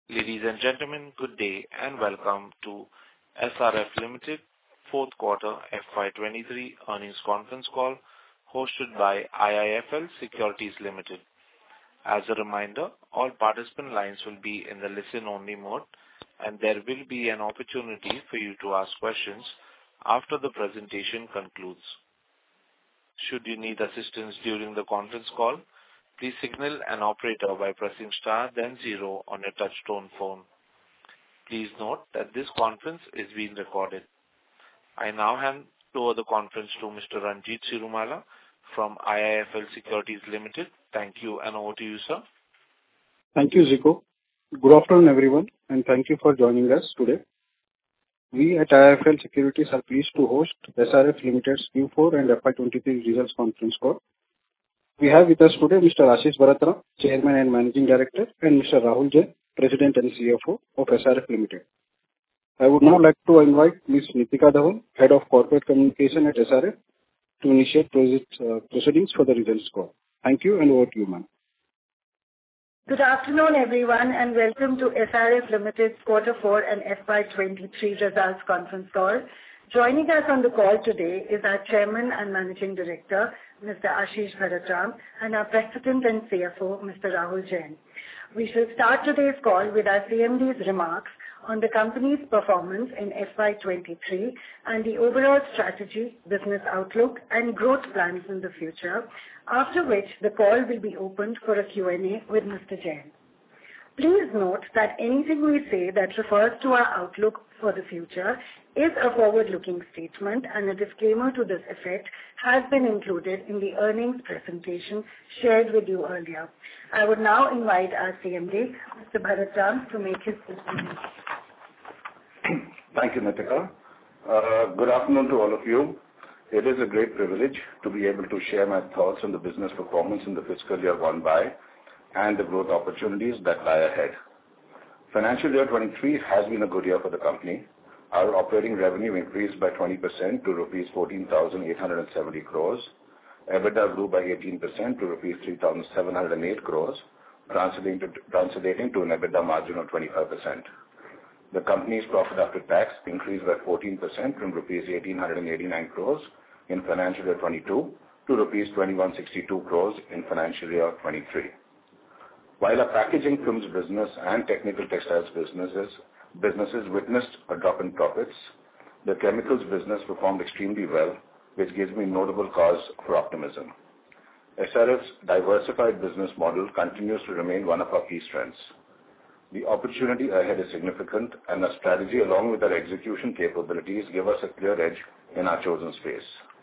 Ladies and gentlemen, good day and welcome to SRF Limited fourth quarter FY23 earnings conference call hosted by IIFL Securities Limited. As a reminder, all participant lines will be in the listen-only mode, and there will be an opportunity for you to ask questions after the presentation concludes. Should you need assistance during the conference call, please signal an operator by pressing star then 0 on your touchtone phone. Please note that this conference is being recorded. I now hand over the conference to Mr. Ranjit Cirumalla from IIFL Securities Limited. Thank you, and over to you, sir. Thank you, Zico. Good afternoon, everyone, and thank you for joining us today. We at IIFL Securities are pleased to host SRF Limited's Q4 and FY23 results conference call. We have with us today Mr. Ashish Bharat, Chairman and Managing Director, and Mr. Rahul Jain, President and CFO of SRF Limited. I would now like to invite Ms. Nitika Dhawan, Head of Corporate Communication at SRF, to initiate proceedings for the results call. Thank you, and over to you, ma'am. Good afternoon, everyone, and welcome to SRF Limited's Quarter 4 and FY23 results conference call. Joining us on the call today is our Chairman and Managing Director, Mr. Ashish Bharat, and our President and CFO, Mr. Rahul Jain. We shall start today's call with our CMD's remarks on the company's performance in FY23 and the overall strategy, business outlook, and growth plans in the future, after which the call will be opened for a Q&A with Mr. Jain. Please note that anything we say that refers to our outlook for the future is a forward-looking statement, and a disclaimer to this effect has been included in the earnings presentation shared with you earlier. I would now invite our CMD, Mr. Bharat, to make his statement. Thank you, Nitika. Good afternoon to all of you. It is a great privilege to be able to share my thoughts on the business performance in the fiscal year gone by and the growth opportunities that lie ahead. Financial year 23 has been a good year for the company. Our operating revenue increased by 20% to rupees 14,870 crores. EBITDA grew by 18% to rupees 3,708 crores, translating to an EBITDA margin of 25%. The company's profit after tax increased by 14% from rupees 1,889 crores in financial year 22 to rupees 2,162 crores in financial year 23. While our packaging films business and technical textiles businesses witnessed a drop in profits, the chemicals business performed extremely well, which gives me notable cause for optimism. SRF's diversified business model continues to remain one of our key strengths. The opportunity ahead is significant, and our strategy along with our execution capabilities give us a clear edge in our chosen space.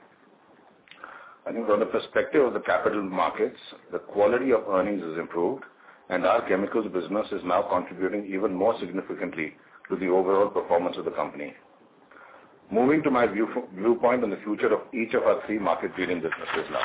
I think from the perspective of the capital markets, the quality of earnings is improved, and our chemicals business is now contributing even more significantly to the overall performance of the company. Moving to my viewpoint on the future of each of our three market-leading businesses now.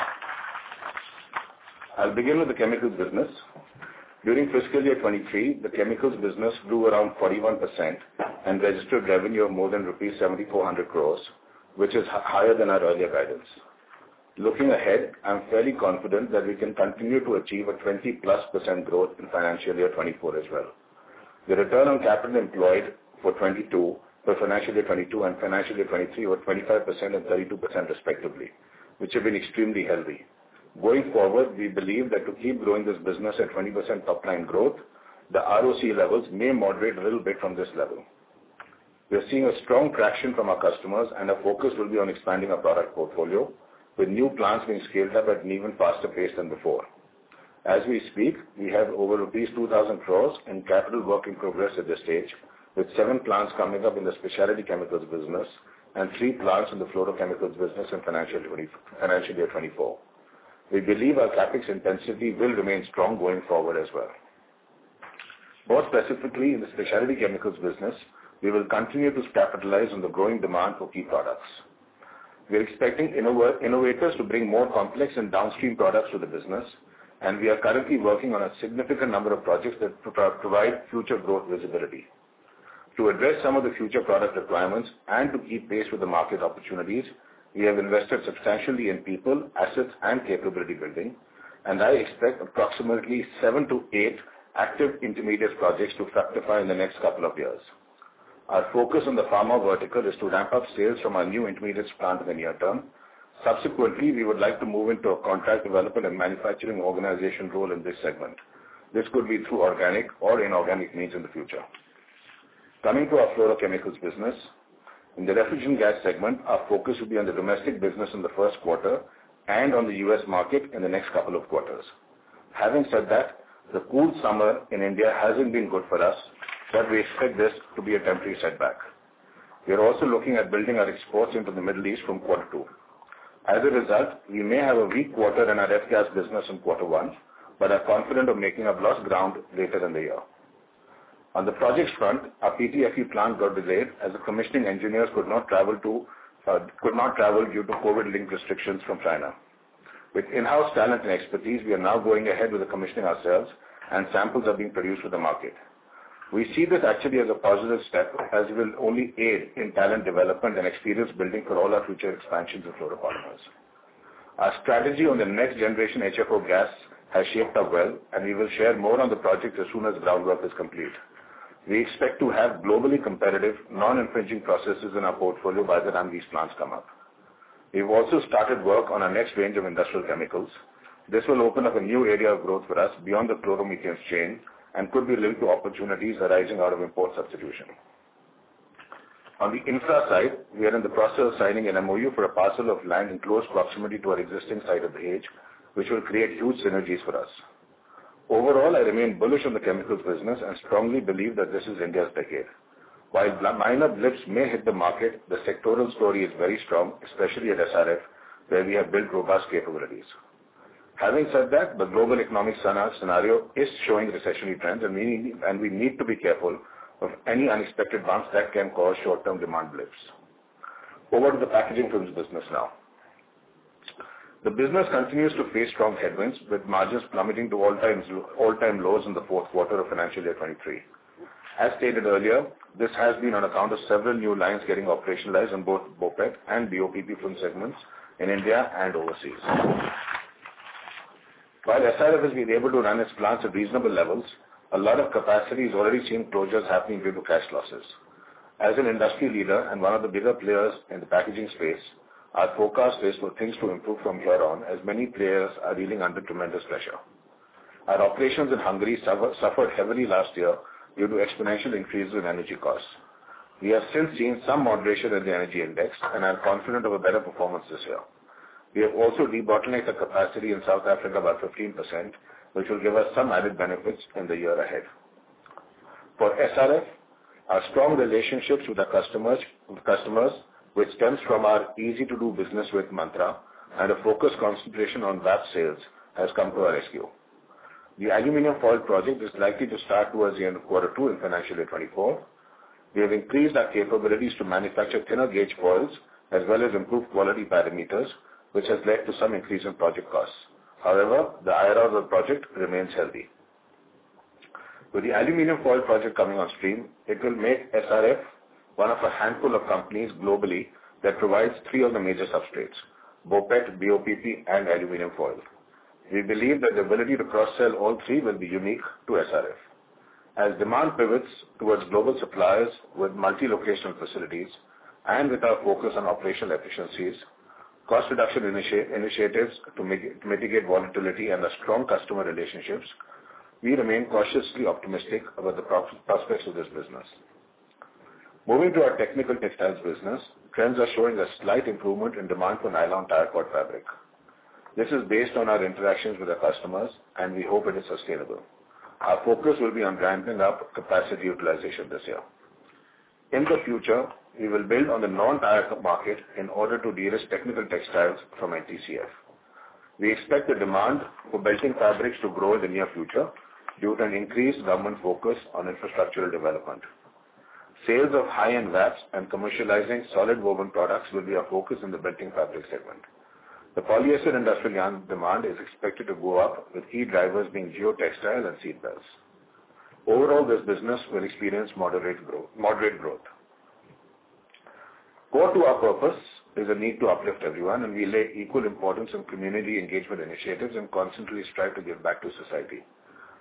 I'll begin with the chemicals business. During fiscal year 23, the chemicals business grew around 41% and registered revenue of more than rupees 7,400 crores, which is higher than our earlier guidance. Looking ahead, I'm fairly confident that we can continue to achieve a 20+% growth in financial year 24 as well. The return on capital employed for financial year 22 and financial year 23 were 25% and 32% respectively, which have been extremely healthy. Going forward, we believe that to keep growing this business at 20% top-line growth, the ROC levels may moderate a little bit from this level. We are seeing a strong traction from our customers, and our focus will be on expanding our product portfolio, with new plants being scaled up at an even faster pace than before. As we speak, we have over rupees 2,000 crores in capital work in progress at this stage, with 7 plants coming up in the specialty chemicals business and 3 plants in the fluorochemicals business in financial year 24. We believe our capex intensity will remain strong going forward as well. More specifically, in the specialty chemicals business, we will continue to capitalize on the growing demand for key products. We are expecting innovators to bring more complex and downstream products to the business, and we are currently working on a significant number of projects that provide future growth visibility. To address some of the future product requirements and to keep pace with the market opportunities, we have invested substantially in people, assets, and capability building, and I expect approximately 7 to 8 active intermediate projects to fructify in the next couple of years. Our focus on the pharma vertical is to ramp up sales from our new intermediates plant in the near term. Subsequently, we would like to move into a contract development and manufacturing organization role in this segment. This could be through organic or inorganic means in the future. Coming to our fluorochemicals business, in the refrigerant gas segment, our focus will be on the domestic business in the first quarter and on the US market in the next couple of quarters. Having said that, the cool summer in India hasn't been good for us, but we expect this to be a temporary setback. We are also looking at building our exports into the Middle East from quarter 2. As a result, we may have a weak quarter in our F-gas business in quarter 1, but are confident of making up lost ground later in the year. On the projects front, our PTFE plant got delayed as the commissioning engineers could not travel due to COVID-linked restrictions from China. With in-house talent and expertise, we are now going ahead with the commissioning ourselves, and samples are being produced for the market. We see this actually as a positive step, as it will only aid in talent development and experience building for all our future expansions of fluoropolymers. Our strategy on the next generation HFO gas has shaped up well, and we will share more on the project as soon as groundwork is complete. We expect to have globally competitive, non-infringing processes in our portfolio by the time these plants come up. We've also started work on our next range of industrial chemicals. This will open up a new area of growth for us beyond the chloromethanes chain and could be linked to opportunities arising out of import substitution. On the infra side, we are in the process of signing an MOU for a parcel of land in close proximity to our existing site at Dahej, which will create huge synergies for us. Overall, I remain bullish on the chemicals business and strongly believe that this is India's decade. While minor blips may hit the market, the sectoral story is very strong, especially at SRF, where we have built robust capabilities. Having said that, the global economic scenario is showing recessionary trends, and we need to be careful of any unexpected bumps that can cause short-term demand blips. Over to the packaging films business now. The business continues to face strong headwinds, with margins plummeting to all-time lows in the fourth quarter of financial year 23. As stated earlier, this has been on account of several new lines getting operationalized in both BOPET and BOPP film segments in India and overseas. While SRF has been able to run its plants at reasonable levels, a lot of capacity is already seeing closures happening due to cash losses. As an industry leader and one of the bigger players in the packaging space, our forecast is for things to improve from here on, as many players are reeling under tremendous pressure. Our operations in Hungary suffered heavily last year due to exponential increases in energy costs. We have since seen some moderation in the energy index and are confident of a better performance this year. We have also debottlenecked the capacity in South Africa by 15%, which will give us some added benefits in the year ahead. For SRF, our strong relationships with our customers, which stems from our easy-to-do business with mantra and a focused concentration on VAP sales, has come to our rescue. The aluminium foil project is likely to start towards the end of quarter 2 in financial year 24. We have increased our capabilities to manufacture thinner gauge foils as well as improve quality parameters, which has led to some increase in project costs. However, the IRR of the project remains healthy. With the aluminium foil project coming on stream, it will make SRF one of a handful of companies globally that provides 3 of the major substrates: BOPET, BOPP, and aluminium foil. We believe that the ability to cross-sell all 3 will be unique to SRF. As demand pivots towards global suppliers with multi-locational facilities and with our focus on operational efficiencies, cost reduction initiatives to mitigate volatility and the strong customer relationships, we remain cautiously optimistic about the prospects of this business. Moving to our technical textiles business, trends are showing a slight improvement in demand for nylon tire cord fabric. This is based on our interactions with our customers, and we hope it is sustainable. Our focus will be on ramping up capacity utilization this year. In the future, we will build on the non-tire market in order to de-risk technical textiles from NTCF. We expect the demand for belting fabrics to grow in the near future due to an increased government focus on infrastructural development. Sales of high-end VAPs and commercializing solid woven products will be our focus in the belting fabric segment. The polyester industrial yarn demand is expected to go up, with key drivers being geotextile and seat belts. Overall, this business will experience moderate growth. Core to our purpose is a need to uplift everyone, and we lay equal importance on community engagement initiatives and constantly strive to give back to society.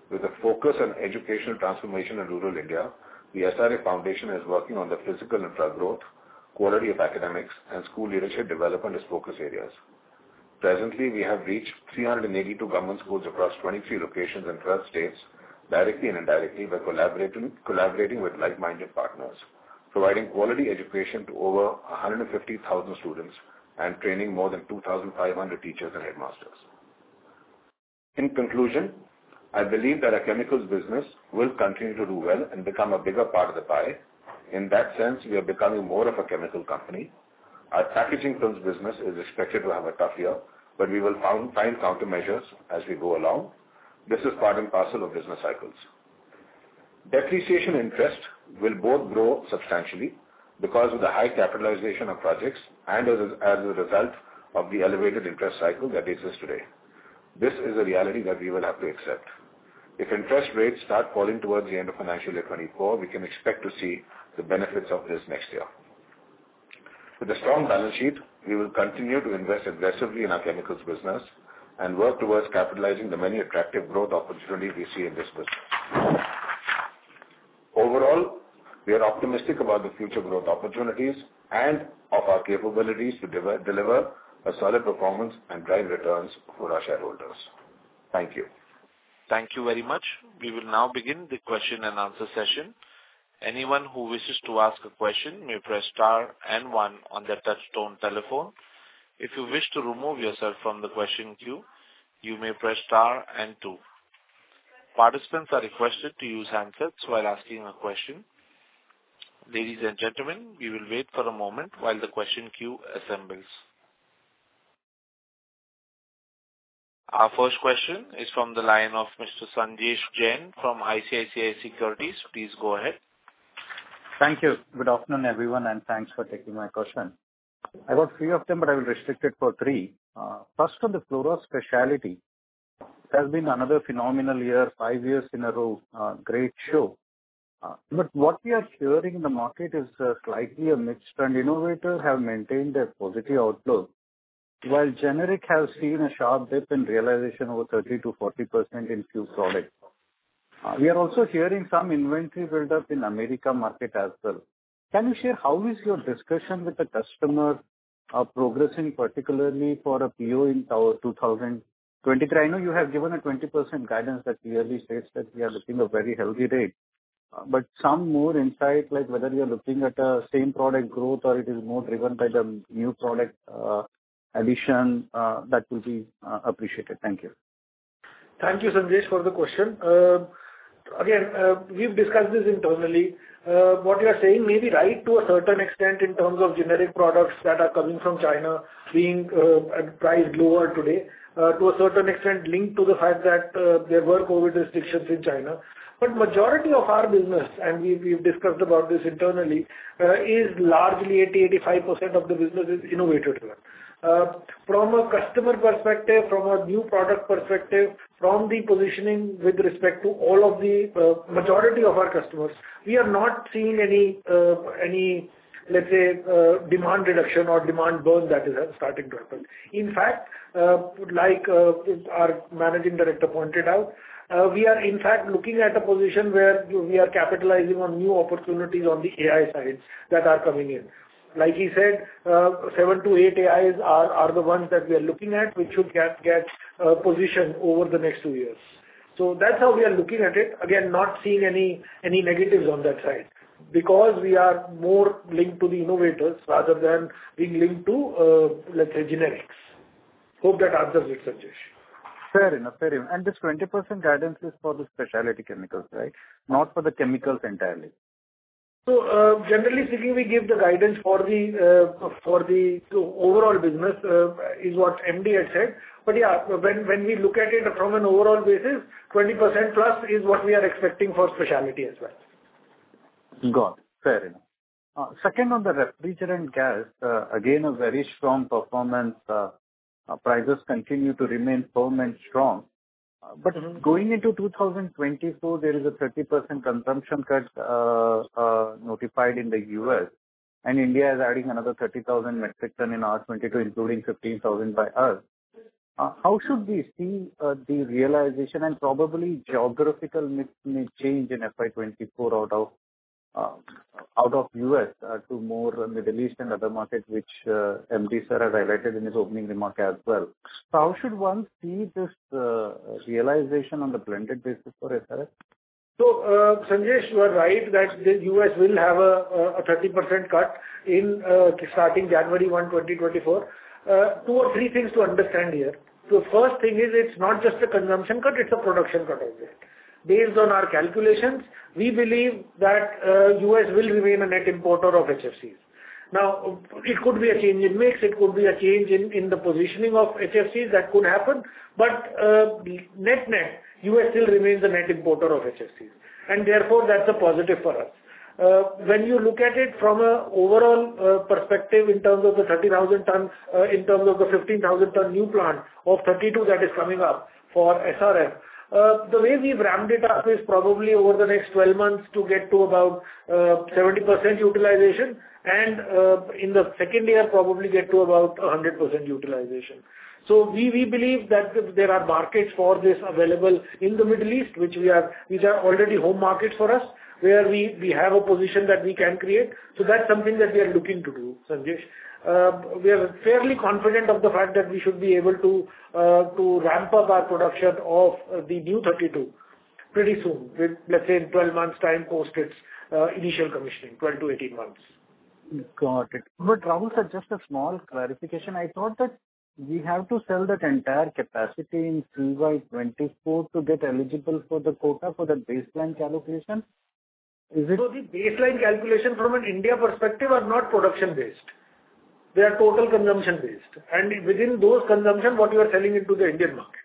With a focus on educational transformation in rural India, the SRF Foundation is working on the physical infra growth, quality of academics, and school leadership development as focus areas. Presently, we have reached 382 government schools across 23 locations in 12 states, directly and indirectly by collaborating with like-minded partners, providing quality education to over 150,000 students and training more than 2,500 teachers and headmasters. In conclusion, I believe that our chemicals business will continue to do well and become a bigger part of the pie. In that sense, we are becoming more of a chemical company. Our packaging films business is expected to have a tough year, but we will find countermeasures as we go along. This is part and parcel of business cycles. Depreciation interest will both grow substantially because of the high capitalization of projects and as a result of the elevated interest cycle that exists today. This is a reality that we will have to accept. If interest rates start falling towards the end of financial year 24, we can expect to see the benefits of this next year. With a strong balance sheet, we will continue to invest aggressively in our chemicals business and work towards capitalizing the many attractive growth opportunities we see in this business. Overall, we are optimistic about the future growth opportunities and of our capabilities to deliver a solid performance and drive returns for our shareholders. Thank you. Thank you very much. We will now begin the question and answer session. Anyone who wishes to ask a question may press star and one on their touch-tone telephone. If you wish to remove yourself from the question queue, you may press star and two. Participants are requested to use handsets while asking a question. Ladies and gentlemen, we will wait for a moment while the question queue assembles. Our first question is from the line of Mr. Sanjesh Jain from ICICI Securities. Please go ahead. Thank you. Good afternoon, everyone, and thanks for taking my question. I got 3 of them, but I will restrict it for 3. First, on the fluoro specialty, it has been another phenomenal year, 5 years in a row, great show. But what we are hearing in the market is slightly a mixed trend. Innovators have maintained a positive outlook, while generic has seen a sharp dip in realization over 30 to 40% in few products. We are also hearing some inventory build-up in America market as well. Can you share how is your discussion with the customer progressing, particularly for a PO in 2023? I know you have given a 20% guidance that clearly states that we are looking at a very healthy rate. But some more insight, like whether you are looking at a same product growth or it is more driven by the new product addition, that will be appreciated. Thank you. Thank you, Sanjesh, for the question. Again, we've discussed this internally. What you are saying may be right to a certain extent in terms of generic products that are coming from China being priced lower today, to a certain extent linked to the fact that there were COVID restrictions in China. But majority of our business, and we've discussed about this internally, is largely 80-85% of the business is innovator-driven. From a customer perspective, from a new product perspective, from the positioning with respect to all of the majority of our customers, we are not seeing any let's say, demand reduction or demand burn that is starting to happen. In fact, like our managing director pointed out, we are in fact looking at a position where we are capitalizing on new opportunities on the AI sides that are coming in. Like he said, 7 to 8 AIs are the ones that we are looking at, which should get position over the next 2 years. So that's how we are looking at it. Again, not seeing any negatives on that side, because we are more linked to the innovators rather than being linked to, let's say, generics. Hope that answers it, Sanjesh. Fair enough, fair enough. And this 20% guidance is for the specialty chemicals, right? Not for the chemicals entirely. So, generally speaking, we give the guidance for the overall business, is what MD had said. But yeah, when we look at it from an overall basis, 20% plus is what we are expecting for specialty as well. Got it. Fair enough. Second, on the refrigerant gas, again, a very strong performance. Prices continue to remain firm and strong. But going into 2024, there is a 30% consumption cut notified in the US, and India is adding another 30,000 metric ton in R22, including 15,000 by us. How should we see the realization, and probably geographical mix may change in FY24 out of U.S. To more Middle East and other markets, which MD sir has highlighted in his opening remark as well. So how should one see this realization on the blended basis for SRF? So, Sanjesh, you are right that the U.S. will have a 30% cut in starting January 1, 2024. 2 or 3 things to understand here. The first thing is it's not just a consumption cut, it's a production cut as well. Based on our calculations, we believe that U.S. will remain a net importer of HFCs. Now, it could be a change in mix, it could be a change in the positioning of HFCs, that could happen, but net-net, U.S. still remains a net importer of HFCs, and therefore that's a positive for us. When you look at it from an overall perspective in terms of the 30,000 ton, in terms of the 15,000 ton new plant of 32 that is coming up for SRF, the way we've ramped it up is probably over the next 12 months to get to about 70% utilization, and in the second year probably get to about 100% utilization. So we believe that there are markets for this available in the Middle East, which are already home markets for us, where we have a position that we can create. So that's something that we are looking to do, Sanjesh. We are fairly confident of the fact that we should be able to ramp up our production of the new 32 pretty soon, with, let's say, in 12 months' time post its initial commissioning, 12 to 18 months. Got it. But Rahul sir, just a small clarification. I thought that we have to sell that entire capacity in CY24 to get eligible for the quota for the baseline calculation. Is it? So the baseline calculation from an India perspective are not production based. They are total consumption based. And within those consumption, what you are selling into the Indian market.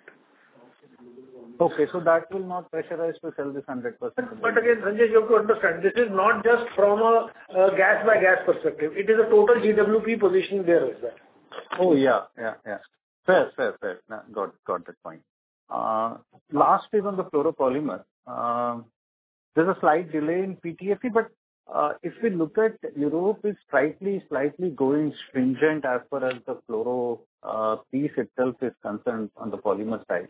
Okay, so that will not pressurize to sell this 100%. But again, Sanjay, you have to understand, this is not just from a gas by gas perspective. It is a total GWP positioning there as well. Oh, yeah. Fair. No, got that point. Last is on the fluoropolymer. There's a slight delay in PTFE, but if we look at Europe is slightly going stringent as far as the fluoro piece itself is concerned on the polymer side.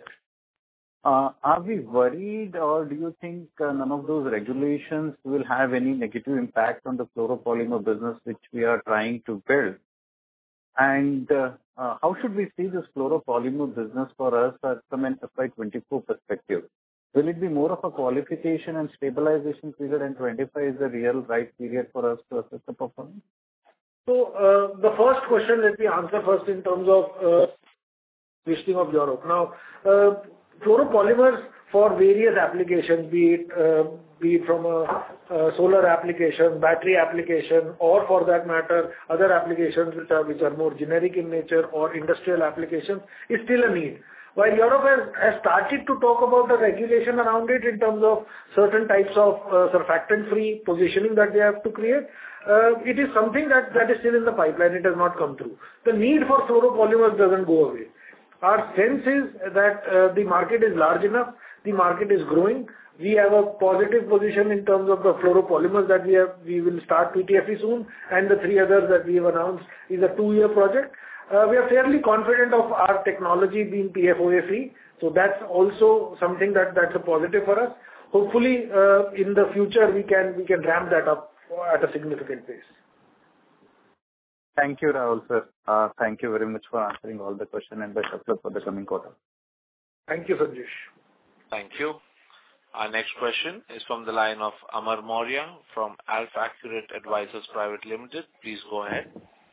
Are we worried, or do you think none of those regulations will have any negative impact on the fluoropolymer business which we are trying to build? And how should we see this fluoropolymer business for us from an FY24 perspective? Will it be more of a qualification and stabilization period, and 25 is the real right period for us to assess the performance? So the first question, let me answer first in terms of listing of Europe. Now, fluoropolymers for various applications, be it from a solar application, battery application, or for that matter, other applications which are more generic in nature or industrial applications, is still a need. While Europe has started to talk about the regulation around it in terms of certain types of surfactant-free positioning that they have to create, it is something that is still in the pipeline. It has not come through. The need for fluoropolymers doesn't go away. Our sense is that the market is large enough, the market is growing. We have a positive position in terms of the fluoropolymers that we will start PTFE soon, and the 3 others that we have announced is a 2-year project. We are fairly confident of our technology being PFOA free, so that's also something that's a positive for us. Hopefully, in the future we can ramp that up at a significant pace. Thank you, Rahul sir. Thank you very much for answering all the questions, and best of luck for the coming quarter. Thank you, Sanjesh. Thank you. Our next question is from the line of Amar Maurya from AlfAccurate Advisors Private Limited. Please go ahead.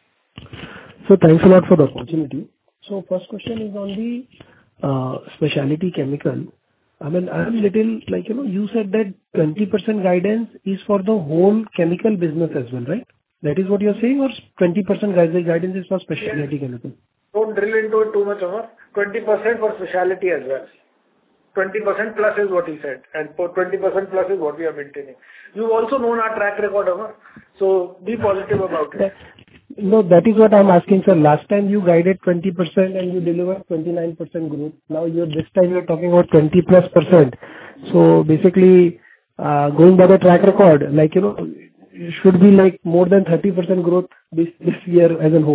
So thanks a lot for the opportunity. So first question is on the specialty chemical. I mean, I'm little like, you said that 20% guidance is for the whole chemical business as well, right? That is what you're saying, or 20% guidance is for specialty chemical? Don't drill into it too much, Amar. 20% for specialty as well. 20% plus is what he said, and for 20% plus is what we are maintaining. You've also known our track record, Amar, so be positive about it. No, that is what I'm asking, sir. Last time you guided 20% and you delivered 29% growth. Now this time you're talking about 20+%. So basically, going by the track record, it should be like more than 30% growth this year as a whole.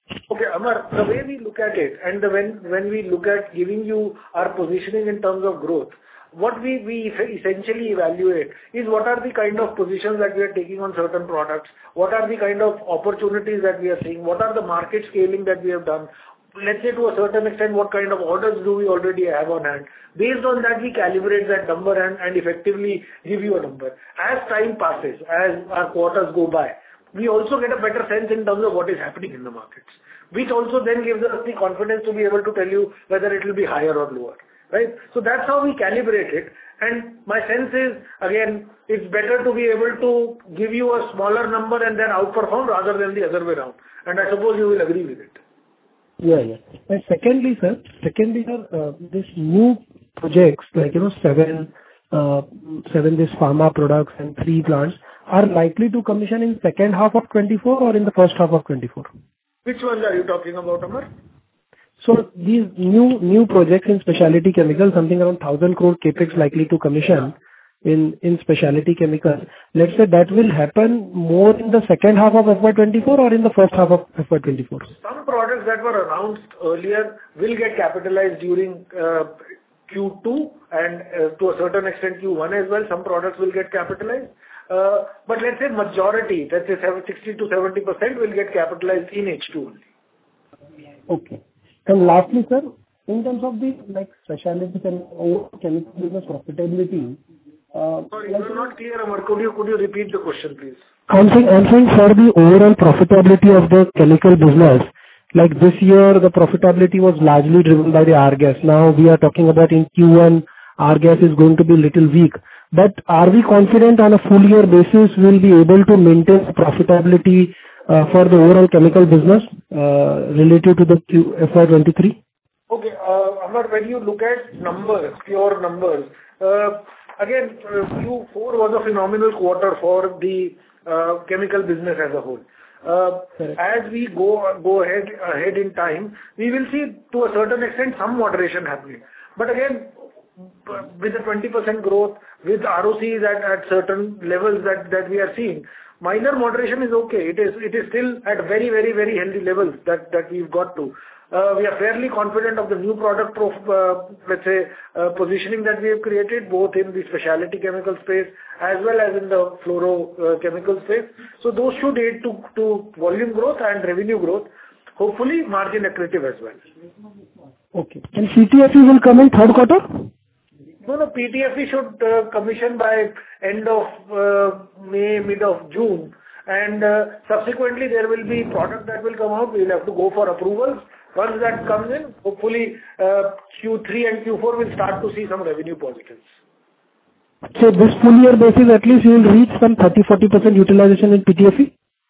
Okay, Amar, the way we look at it and when we look at giving you our positioning in terms of growth, what we essentially evaluate is what are the kind of positions that we are taking on certain products, what are the kind of opportunities that we are seeing, what are the market scaling that we have done. Let's say to a certain extent, what kind of orders do we already have on hand? Based on that, we calibrate that number and effectively give you a number. As time passes, as our quarters go by, we also get a better sense in terms of what is happening in the markets, which also then gives us the confidence to be able to tell you whether it will be higher or lower, right? So that's how we calibrate it. And my sense is, again, it's better to be able to give you a smaller number and then outperform rather than the other way around. And I suppose you will agree with it. Yeah. And secondly, sir, this new projects like, 7 this pharma products and 3 plants are likely to commission in second half of 24 or in the first half of 24? Which ones are you talking about, Amar? So these new projects in specialty chemicals, something around 1,000 crore capex likely to commission in specialty chemicals. Let's say that will happen more in the second half of FY24 or in the first half of FY24? Some products that were announced earlier will get capitalized during Q2 and to a certain extent Q1 as well. Some products will get capitalized. But let's say majority, let's say 60 to 70% will get capitalized in H2 only. Okay. And lastly, sir, in terms of the specialty chemical business profitability. Sorry, you're not clear, Amar. Could you repeat the question, please? I'm saying for the overall profitability of the chemical business, like this year, the profitability was largely driven by the R-gas. Now we are talking about in Q1, R-gas is going to be little weak. But are we confident on a full year basis we'll be able to maintain profitability for the overall chemical business relative to the FY23? Okay, Amar, when you look at numbers, pure numbers, again, Q4 was a phenomenal quarter for the chemical business as a whole. As we go ahead in time, we will see to a certain extent some moderation happening. But again, with the 20% growth, with ROCs at certain levels that we are seeing, minor moderation is okay. It is still at very, very, very healthy levels that we've got to. We are fairly confident of the new product positioning that we have created, both in the specialty chemical space as well as in the fluoro chemical space. So those should aid to volume growth and revenue growth, hopefully margin accretive as well. Okay. And PTFE will come in third quarter? No, PTFE should commission by end of May, mid of June. And subsequently, there will be product that will come out. We'll have to go for approvals. Once that comes in, hopefully Q3 and Q4 will start to see some revenue positives. So this full year basis, at least you will reach some 30-40% utilization in PTFE?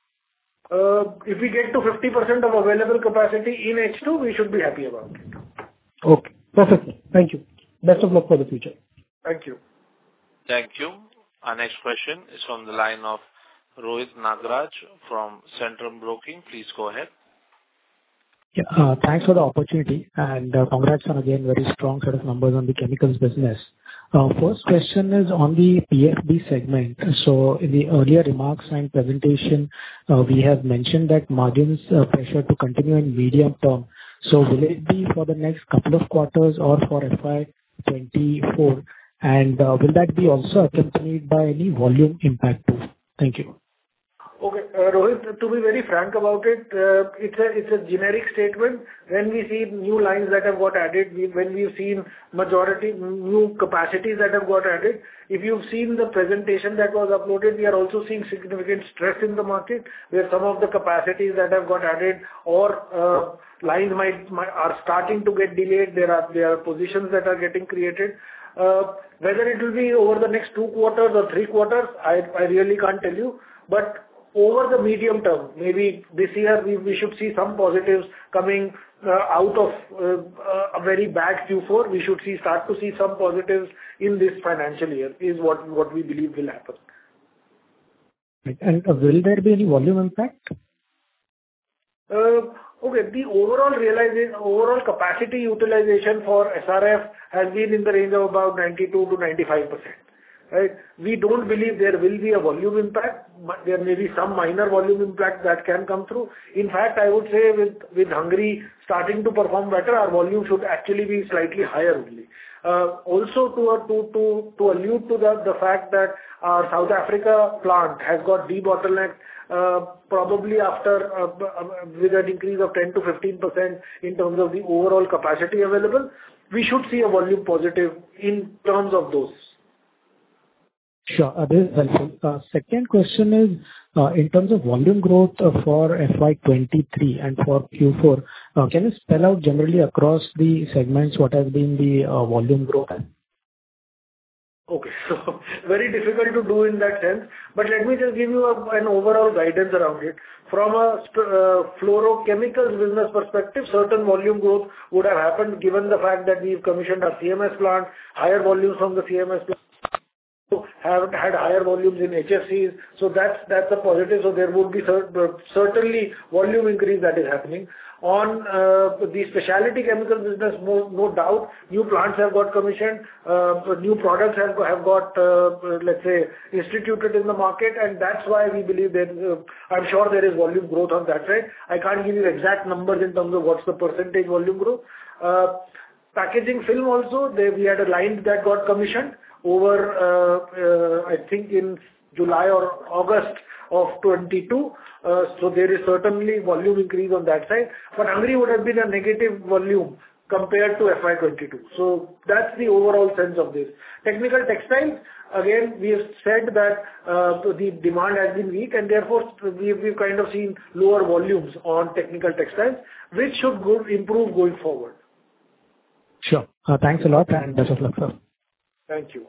If we get to 50% of available capacity in H2, we should be happy about it. Okay, perfect. Thank you. Best of luck for the future. Thank you. Thank you. Our next question is from the line of Rohit Nagraj from Centrum Broking. Please go ahead. Yeah, thanks for the opportunity and congrats on again very strong set of numbers on the chemicals business. First question is on the PFB segment. So in the earlier remarks and presentation, we have mentioned that margins pressure to continue in medium term. So will it be for the next couple of quarters or for FY24? And will that be also accompanied by any volume impact too? Thank you. Okay, Rohit, to be very frank about it, it's a generic statement. When we see new lines that have got added, when we've seen majority new capacities that have got added, if you've seen the presentation that was uploaded, we are also seeing significant stress in the market, where some of the capacities that have got added or lines are starting to get delayed. There are positions that are getting created. Whether it will be over the next 2 quarters or 3 quarters, I really can't tell you. But over the medium term, maybe this year we should see some positives coming out of a very bad Q4. We should start to see some positives in this financial year, is what we believe will happen. And will there be any volume impact? Okay, the overall capacity utilization for SRF has been in the range of about 92 to 95%. right? We don't believe there will be a volume impact, but there may be some minor volume impact that can come through. In fact, I would say with Hungary starting to perform better, our volume should actually be slightly higher only. Also to allude to the fact that our South Africa plant has got debottlenecked, probably after with an increase of 10 to 15% in terms of the overall capacity available, we should see a volume positive in terms of those. Sure. This is helpful. Second question is, in terms of volume growth for FY23 and for Q4, can you spell out generally across the segments what has been the volume growth? Okay. So very difficult to do in that sense, but let me just give you an overall guidance around it. From a fluorochemicals business perspective, certain volume growth would have happened given the fact that we've commissioned our CMS plant, higher volumes from the CMS plant, have had higher volumes in HFCs. So that's a positive. So there would be certainly volume increase that is happening. On the specialty chemical business, no doubt, new plants have got commissioned, new products have got, let's say, instituted in the market, and that's why we believe that I'm sure there is volume growth on that side. I can't give you exact numbers in terms of what's the percentage volume growth. Packaging film also, we had a line that got commissioned over, I think in July or August of 22. So there is certainly volume increase on that side, but Hungary would have been a negative volume compared to FY22. So that's the overall sense of this. Technical textiles, again, we have said that the demand has been weak, and therefore we've kind of seen lower volumes on technical textiles, which should improve going forward. Sure. Thanks a lot, and best of luck, sir. Thank you.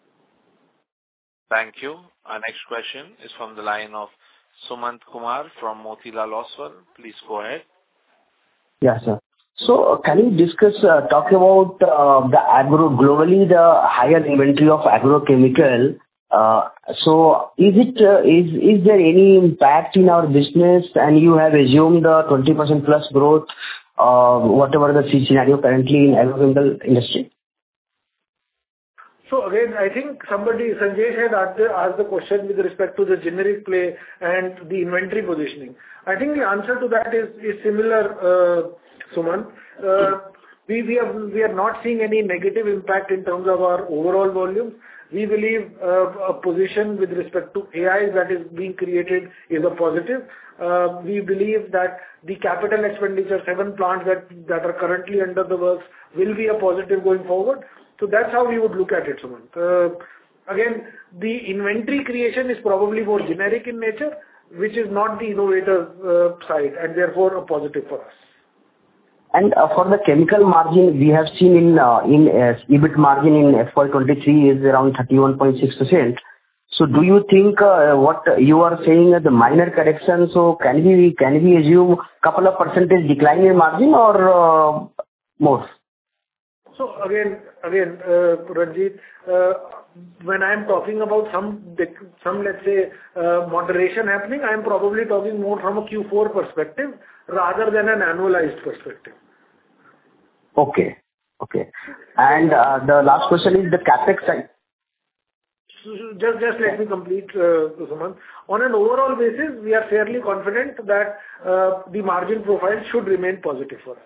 Thank you. Our next question is from the line of Sumant Kumar from Motilal Oswal. Please go ahead. Yes, sir. So can you talk about the agro globally, the higher inventory of agrochemical? So is there any impact in our business, and you have assumed the 20% plus growth, whatever the scenario currently in agrochemical industry? So again, I think Sanjay had asked the question with respect to the generic play and the inventory positioning. I think the answer to that is similar, Sumant. We are not seeing any negative impact in terms of our overall volumes. We believe a position with respect to AI that is being created is a positive. We believe that the capital expenditure, 7 plants that are currently under the works, will be a positive going forward. So that's how we would look at it, Sumant. Again, the inventory creation is probably more generic in nature, which is not the innovator side, and therefore a positive for us. And for the chemical margin, we have seen in EBIT margin in FY23 is around 31.6%. So do you think what you are saying is the minor correction? So can we assume couple of percentage decline in margin or more? So again, Ranjit, when I am talking about some let's say moderation happening, I am probably talking more from a Q4 perspective rather than an annualized perspective. Okay. And the last question is the capex side. Just let me complete, Sumant. On an overall basis, we are fairly confident that the margin profile should remain positive for us.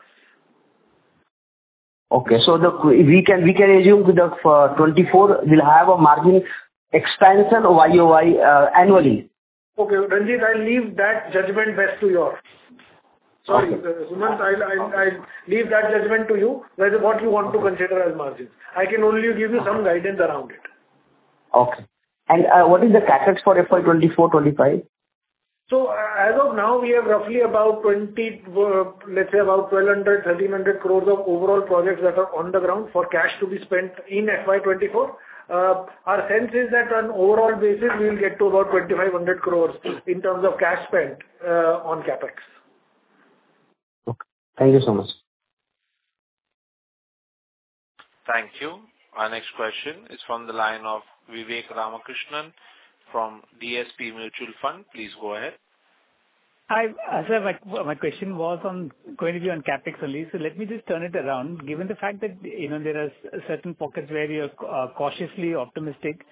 Okay, so we can assume the 24 will have a margin expansion YOY annually. Okay, Ranjit, I'll leave that judgment best to yours. Sorry, okay. Sumant, I'll leave that judgment to you, whether what you want to consider as margins. I can only give you some guidance around it. Okay. And what is the capex for FY24-25? So as of now, we have roughly about let's say about 1,200-1,300 crores of overall projects that are on the ground for cash to be spent in FY24. Our sense is that on overall basis, we will get to about 2,500 crores in terms of cash spent on capex. Okay. Thank you so much. Thank you. Our next question is from the line of Vivek Ramakrishnan from DSP Mutual Fund. Please go ahead. Hi, sir. My question was going to be on capex only. So let me just turn it around. Given the fact that there are certain pockets where you're cautiously optimistic,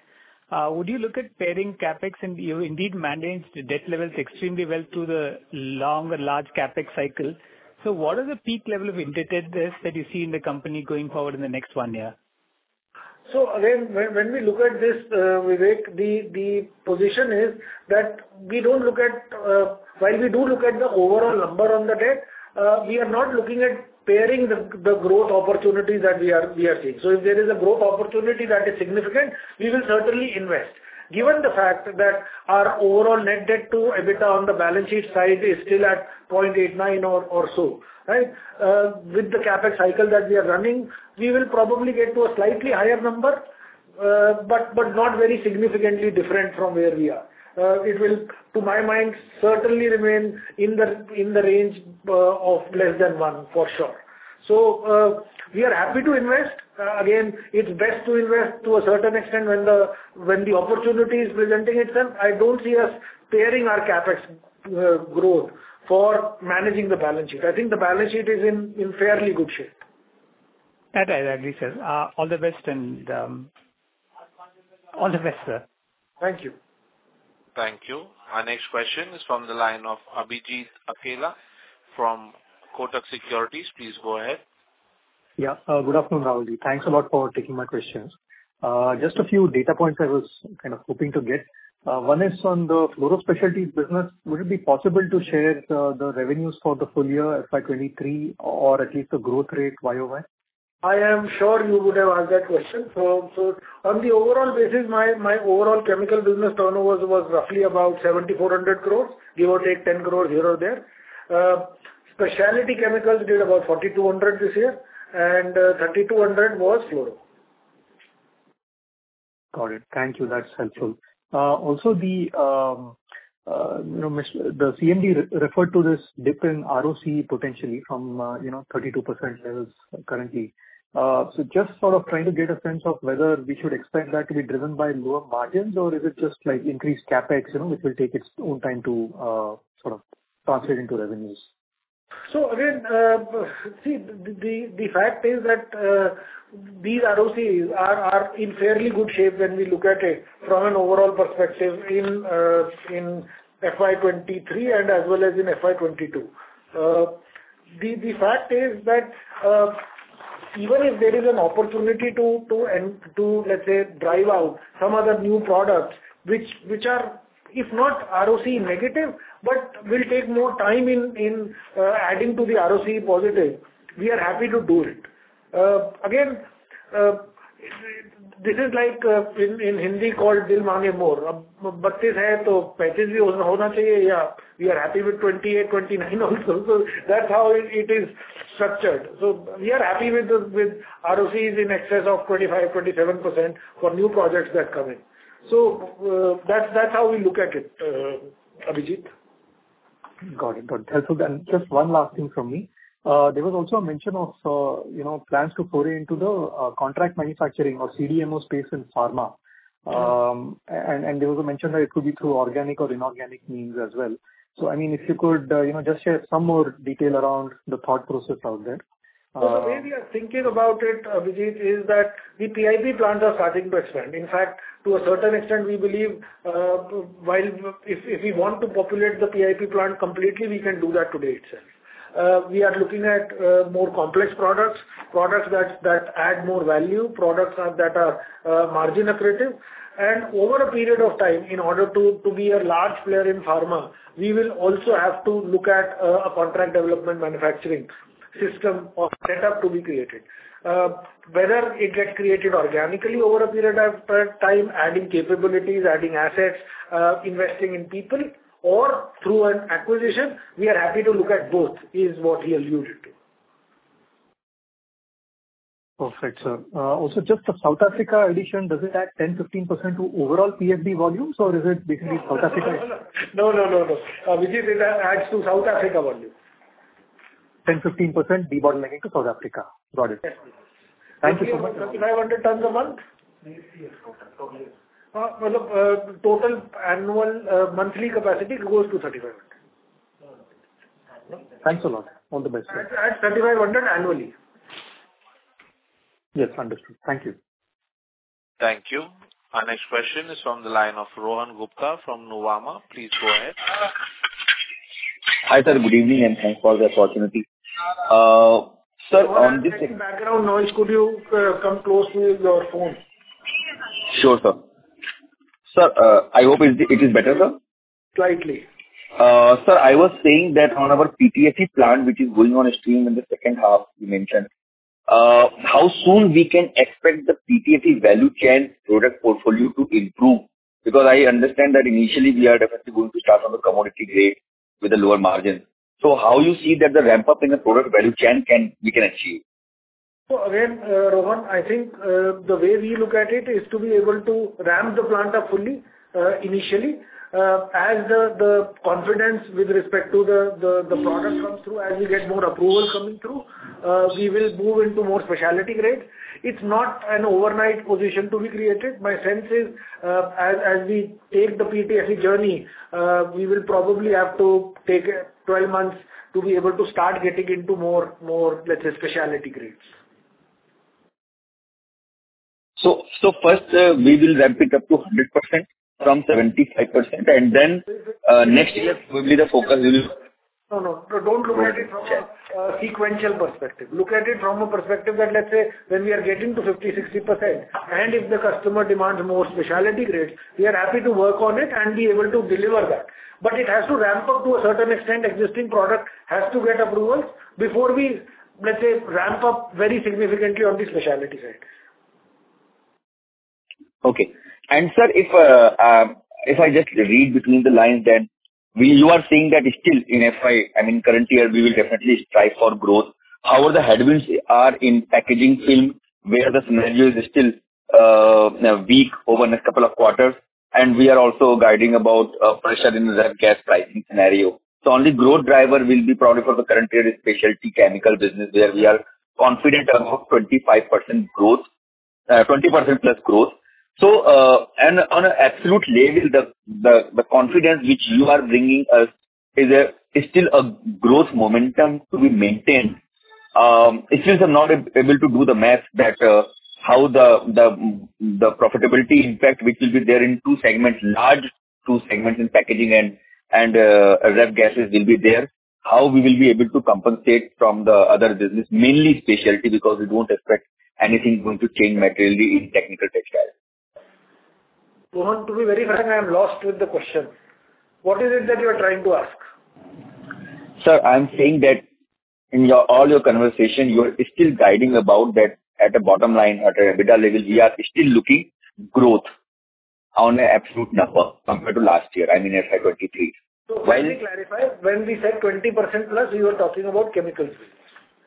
would you look at paring CapEx, and you indeed managed debt levels extremely well through the long and large CapEx cycle. So what is the peak level of indebtedness that you see in the company going forward in the next 1 year? So again, when we look at this, Vivek, the position is that we don't look at, while we do look at the overall number on the debt, we are not looking at pairing the growth opportunities that we are seeing. So if there is a growth opportunity that is significant, we will certainly invest. Given the fact that our overall net debt to EBITDA on the balance sheet side is still at 0.89 or so, right? With the CapEx cycle that we are running, we will probably get to a slightly higher number, but not very significantly different from where we are. It will, to my mind, certainly remain in the range of less than 1 for sure. So we are happy to invest. Again, it's best to invest to a certain extent when the opportunity is presenting itself. I don't see us pairing our CapEx growth for managing the balance sheet. I think the balance sheet is in fairly good shape. That I agree, sir. All the best and all the best, sir. Thank you. Thank you. Our next question is from the line of Abhijit Akella from Kotak Securities. Please go ahead. Yeah. Good afternoon, Rahul. Thanks a lot for taking my questions. Just a few data points I was kind of hoping to get. One is on the fluoro specialties business. Would it be possible to share the revenues for the full year FY23 or at least the growth rate YOY? I am sure you would have asked that question. So on the overall basis, my overall chemical business turnover was roughly about 7,400 crores, give or take 10 crores here or there. Specialty chemicals did about 4,200 this year, and 3,200 was fluoro. Got it. Thank you. That's helpful. Also, the CMD referred to this dip in ROC potentially from 32% levels currently. So just sort of trying to get a sense of whether we should expect that to be driven by lower margins, or is it just like increased CapEx, which will take its own time to sort of translate into revenues? So again, see, the fact is that these ROCs are in fairly good shape when we look at it from an overall perspective in FY23 and as well as in FY22. The fact is that even if there is an opportunity to let's say drive out some other new products which are, if not ROC negative, but will take more time in adding to the ROC positive, we are happy to do it. Again, this is like in Hindi called Dil Mange More. 32 hai to 35 bhi hona chahiye, yeah. We are happy with 28, 29 also. So that's how it is structured. So we are happy with ROCs in excess of 25-27% for new projects that come in. So that's how we look at it, Abhijit. Got it. Helpful. And just one last thing from me. There was also a mention of plans to foray into the contract manufacturing or CDMO space in pharma. And there was a mention that it could be through organic or inorganic means as well. So I mean, if you could just share some more detail around the thought process out there. So the way we are thinking about it, Abhijit, is that the PIP plants are starting to expand. In fact, to a certain extent, we believe if we want to populate the PIP plant completely, we can do that today itself. We are looking at more complex products that add more value, products that are margin accretive. And over a period of time, in order to be a large player in pharma, we will also have to look at a contract development manufacturing system or setup to be created. Whether it gets created organically over a period of time, adding capabilities, adding assets, investing in people, or through an acquisition, we are happy to look at both, is what he alluded to. Perfect, sir. Also, just the South Africa addition, does it add 10-15% to overall PFB volumes, or is it basically South Africa? No. Which is it adds to South Africa volume. 10-15% debottlenecking to South Africa. Got it. Yes. Thank you so much. 3,500 tons a month? Yes, total annual monthly capacity goes to 3,500. Thanks a lot. All the best. At 3,500 annually. Yes, understood. Thank you. Thank you. Our next question is from the line of Rohan Gupta from Nuvama. Please go ahead. Hi, sir. Good evening, and thanks for the opportunity. Sir, on this background noise, could you come close to your phone? Sure, sir. Sir, I hope it is better, sir? Slightly. Sir, I was saying that on our PTFE plant, which is going on stream in the second half, you mentioned, how soon we can expect the PTFE value chain product portfolio to improve? Because I understand that initially we are definitely going to start on the commodity grade with a lower margin. So how you see that the ramp up in the product value chain we can achieve? So again, Rohan, I think the way we look at it is to be able to ramp the plant up fully initially. As the confidence with respect to the product comes through, as we get more approval coming through, we will move into more specialty grade. It's not an overnight position to be created. My sense is, as we take the PTFE journey, we will probably have to take 12 months to be able to start getting into more, let's say, specialty grades. So first, we will ramp it up to 100% from 75%, and then next year probably the focus will. No, don't look at it from a sequential perspective. Look at it from a perspective that, let's say, when we are getting to 50-60%, and if the customer demands more specialty grades, we are happy to work on it and be able to deliver that. But it has to ramp up to a certain extent. Existing product has to get approvals before we, let's say, ramp up very significantly on the specialty side. Okay. And sir, if I just read between the lines, then you are saying that still in current year, we will definitely strive for growth. However, the headwinds are in packaging film, where the scenario is still weak over the next couple of quarters, and we are also guiding about pressure in the gas pricing scenario. So only growth driver will be probably for the current year is specialty chemical business, where we are confident about 25% growth, 20% plus growth. So, and on an absolute level, the confidence which you are bringing us is still a growth momentum to be maintained. Still I'm not able to do the math that how the profitability impact which will be there in large two segments in packaging and ref gases will be there. How we will be able to compensate from the other business, mainly specialty, because we don't expect anything going to change materially in technical textiles. Rohan, to be very frank, I am lost with the question. What is it that you are trying to ask? Sir, I am saying that in all your conversation, you are still guiding about that at a bottom line, at a EBITDA level, we are still looking growth on an absolute number compared to last year, FY23. So when we clarify, when we said 20% plus, we were talking about chemicals business.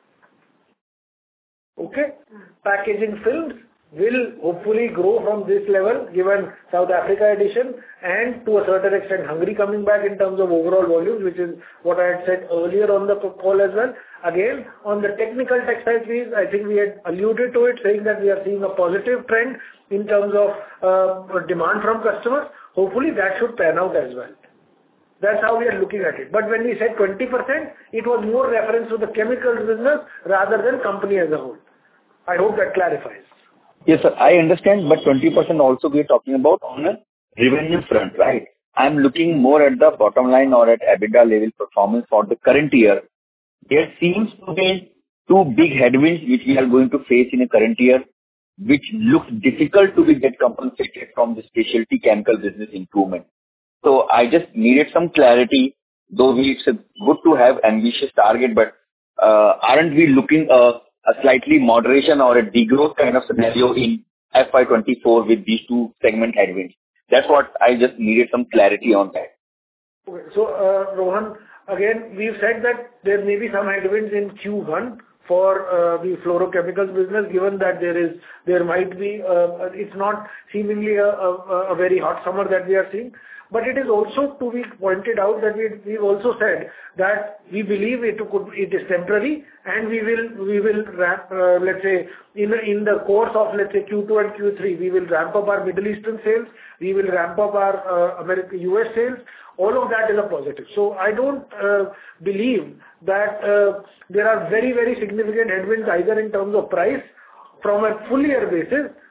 Okay? Packaging films will hopefully grow from this level given South Africa addition and to a certain extent Hungary coming back in terms of overall volumes, which is what I had said earlier on the call as well. Again, on the technical textile piece, I think we had alluded to it, saying that we are seeing a positive trend in terms of demand from customers. Hopefully that should pan out as well. That's how we are looking at it. But when we said 20%, it was more reference to the chemicals business rather than company as a whole. I hope that clarifies. Yes, sir. I understand, but 20% also we are talking about on a revenue front, right? I'm looking more at the bottom line or at EBITDA level performance for the current year. There seems to be two big headwinds which we are going to face in the current year, which looks difficult to get compensated from the specialty chemical business improvement. So I just needed some clarity, though it's good to have ambitious target, but aren't we looking a slightly moderation or a degrowth kind of scenario in FY24 with these two segment headwinds? That's what I just needed some clarity on that. Okay. So, Rohan, again, we've said that there may be some headwinds in Q1 for the fluorochemicals business, given that there might be, it's not seemingly a very hot summer that we are seeing. But it is also to be pointed out that we've also said that we believe it is temporary, and we will ramp, let's say, in the course of, let's say, Q2 and Q3, we will ramp up our Middle Eastern sales, we will ramp up our US sales. All of that is a positive. So I don't believe that there are very, very significant headwinds either in terms of price from a full year basis.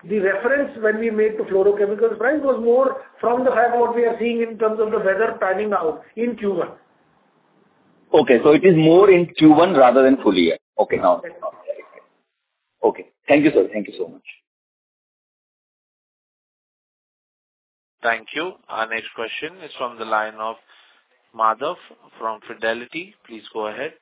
The reference when we made to fluorochemicals price was more from the fact what we are seeing in terms of the weather panning out in Q1. Okay, so it is more in Q1 rather than full year. Okay, now. Okay. Thank you, sir. Thank you so much. Thank you. Our next question is from the line of Madhav from Fidelity. Please go ahead.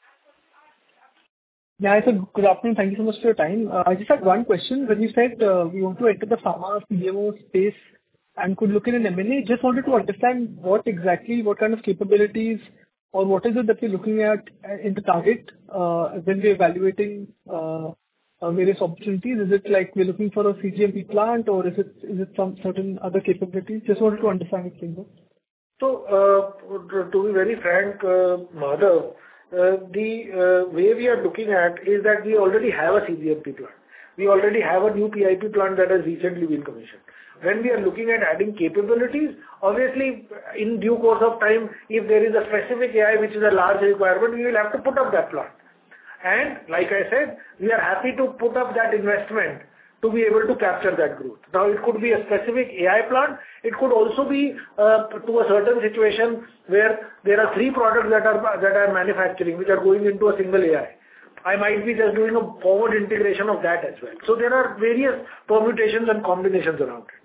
Yeah, good afternoon. Thank you so much for your time. I just had one question. When you said we want to enter the pharma CDMO space and could look in an M&A, just wanted to understand what kind of capabilities or what is it that you're looking at in the target when we're evaluating various opportunities? Is it like we're looking for a cGMP plant or is it some certain other capabilities? Just wanted to understand it further. So, to be very frank, Madhav, the way we are looking at is that we already have a cGMP plant. We already have a new PIP plant that has recently been commissioned. When we are looking at adding capabilities, obviously, in due course of time, if there is a specific AI which is a large requirement, we will have to put up that plant. And like I said, we are happy to put up that investment to be able to capture that growth. Now, it could be a specific AI plant. It could also be to a certain situation where there are 3 products that are manufacturing, which are going into a single AI. I might be just doing a forward integration of that as well. So there are various permutations and combinations around it.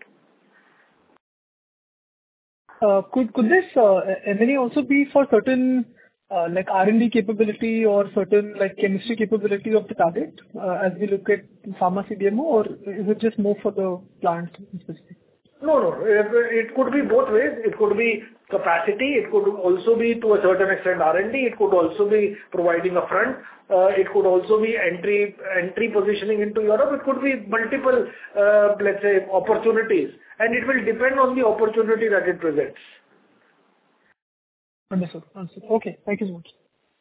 Could this M&A also be for certain like R&D capability or certain like chemistry capability of the target as we look at pharma CDMO, or is it just more for the plant specific? No. It could be both ways. It could be capacity. It could also be to a certain extent R&D. It could also be providing a front. It could also be entry positioning into Europe. It could be multiple, let's say, opportunities. And it will depend on the opportunity that it presents. Understood. Okay. Thank you so much.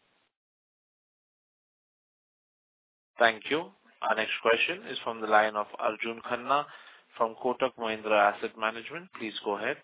Thank you. Our next question is from the line of Arjun Khanna from Kotak Mahindra Asset Management. Please go ahead.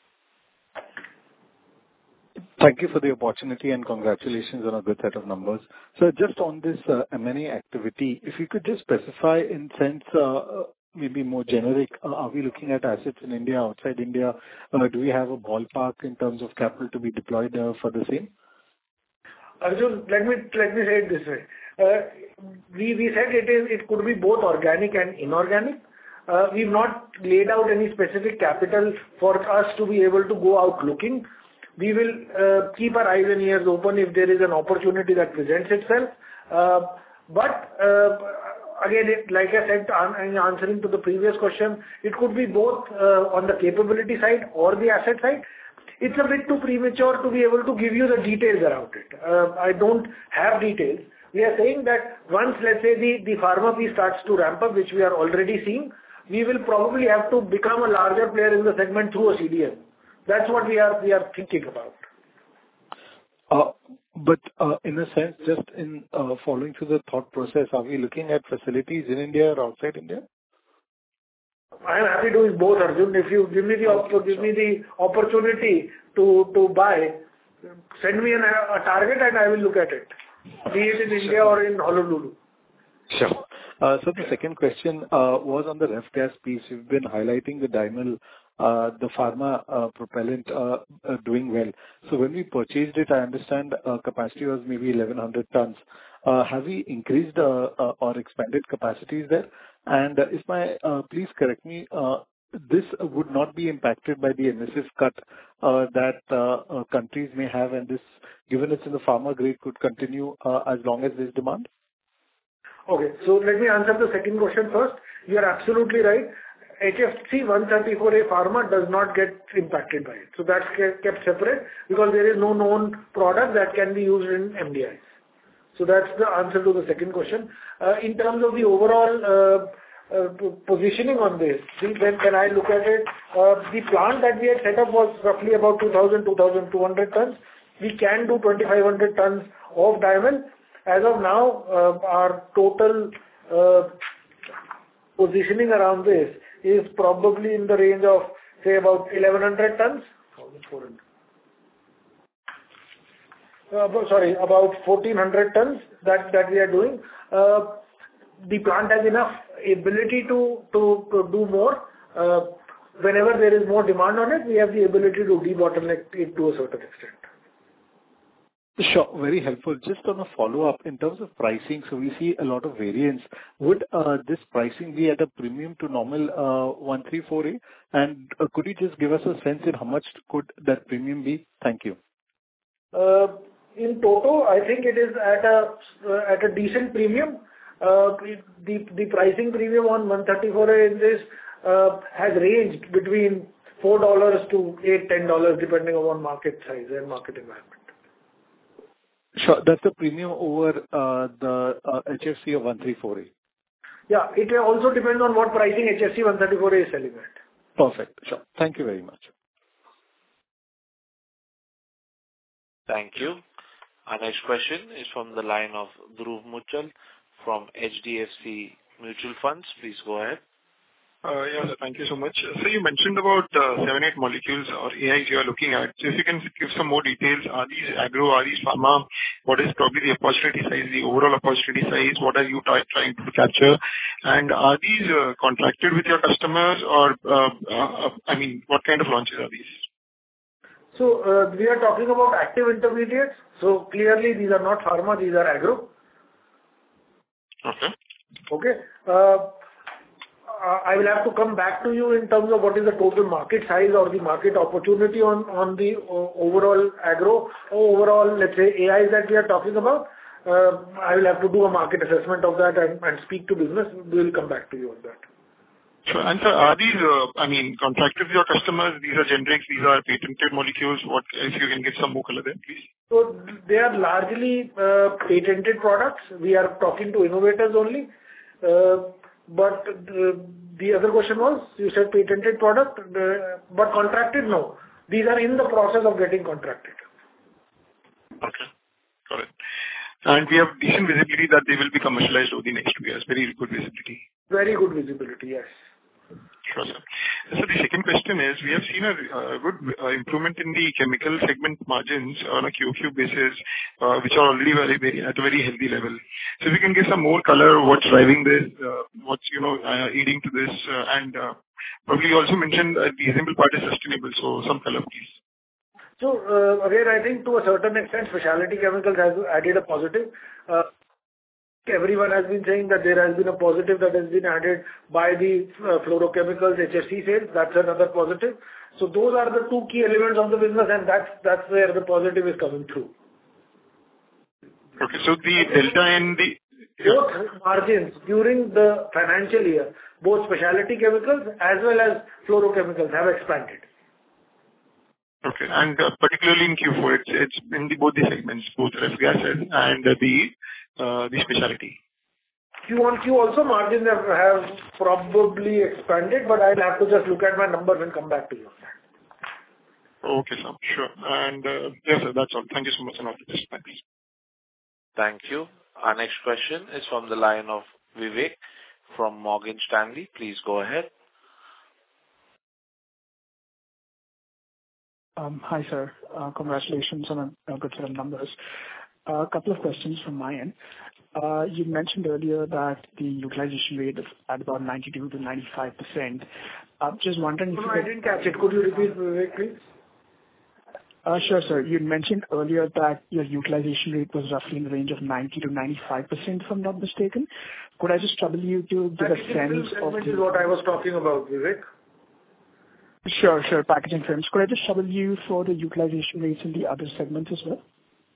Thank you for the opportunity and congratulations on a good set of numbers. So just on this M&A activity, if you could just specify in sense, maybe more generic, are we looking at assets in India, outside India? Do we have a ballpark in terms of capital to be deployed for the same? Arjun, let me say it this way. We said it could be both organic and inorganic. We've not laid out any specific capital for us to be able to go out looking. We will keep our eyes and ears open if there is an opportunity that presents itself. But again, like I said, in answering to the previous question, it could be both on the capability side or the asset side. It's a bit too premature to be able to give you the details around it. I don't have details. We are saying that once, let's say, the pharma piece starts to ramp up, which we are already seeing, we will probably have to become a larger player in the segment through a CDM. That's what we are thinking about. But in a sense, just in following through the thought process, are we looking at facilities in India or outside India? I am happy doing both, Arjun. If you give me the opportunity to buy, send me a target and I will look at it, be it in India or in Honolulu. Sure. So the second question was on the ref gas piece. You've been highlighting the Dymel, the pharma propellant doing well. So when we purchased it, I understand capacity was maybe 1,100 tons. Have we increased or expanded capacities there? And please correct me, this would not be impacted by the MSF cut that countries may have, and this, given it's in the pharma grade, could continue as long as there's demand? Okay, so let me answer the second question first. You are absolutely right. HFC 134a pharma does not get impacted by it. So that's kept separate because there is no known product that can be used in MDIs. So that's the answer to the second question. In terms of the overall positioning on this, when I look at it, the plant that we had set up was roughly about 2,200 tons. We can do 2,500 tons of Dymel. As of now, our total positioning around this is probably in the range of, say, about 1,100 tons. About 1,400 tons that we are doing. The plant has enough ability to do more. Whenever there is more demand on it, we have the ability to debottleneck it to a certain extent. Sure. Very helpful. Just on a follow-up, in terms of pricing, so we see a lot of variance. Would this pricing be at a premium to normal 134A? And could you just give us a sense in how much could that premium be? Thank you. In total, I think it is at a decent premium. The pricing premium on 134A in this has ranged between $4 to $8-10, depending on market size and market environment. Sure. That's a premium over the HFC of 134A. Yeah. It also depends on what pricing HFC 134A is selling at. Perfect. Sure. Thank you very much. Thank you. Our next question is from the line of Dhruv Muchal from HDFC Mutual Funds. Please go ahead. Yeah, thank you so much. So you mentioned about 7-8 molecules or AIs you are looking at. So if you can give some more details, are these agro, are these pharma? What is probably the opportunity size, the overall opportunity size? What are you trying to capture? And are these contracted with your customers or, I mean, what kind of launches are these? So we are talking about active intermediates. So clearly these are not pharma, these are agro. Okay. Okay. I will have to come back to you in terms of what is the total market size or the market opportunity on the overall agro or overall, let's say, AIs that we are talking about. I will have to do a market assessment of that and speak to business. We will come back to you on that. Sure. And sir, are these, I mean, contracted with your customers? These are generics, these are patented molecules. What, if you can give some more color there, please? So they are largely patented products. We are talking to innovators only. But the other question was, you said patented product, but contracted, no. These are in the process of getting contracted. Okay, got it. And we have decent visibility that they will be commercialized over the next 2 years. Very good visibility. Very good visibility, yes. Sure, sir. So the second question is, we have seen a good improvement in the chemical segment margins on a QoQ basis, which are already very at a very healthy level. So if you can give some more color, what's driving this, what's leading to this, and probably you also mentioned the reasonable part is sustainable. So some color, please. So again, I think to a certain extent, specialty chemicals has added a positive. Everyone has been saying that there has been a positive that has been added by the fluorochemicals, HFC sales. That's another positive. So those are the two key elements of the business, and that's where the positive is coming through. Okay, so the delta in the... Both margins during the financial year, both specialty chemicals as well as fluorochemicals have expanded. Okay, and particularly in Q4, it's in both the segments, both ref gases and the specialty. Q1, also margins have probably expanded, but I'll have to just look at my numbers and come back to you on that. Okay, sir. Sure. And yes, sir, that's all. Thank you so much and all the best. Thanks. Thank you. Our next question is from the line of Vivek from Morgan Stanley. Please go ahead. Hi, sir. Congratulations on a good set of numbers. A couple of questions from my end. You mentioned earlier that the utilization rate is at about 92 to 95%. Just wondering if No, I didn't catch it. Could you repeat, Vivek, please? Sure, sir. You mentioned earlier that your utilization rate was roughly in the range of 90 to 95%, if I'm not mistaken. Could I just trouble you to give a sense of... That is what I was talking about, Vivek. Sure. Packaging films. Could I just trouble you for the utilization rates in the other segments as well?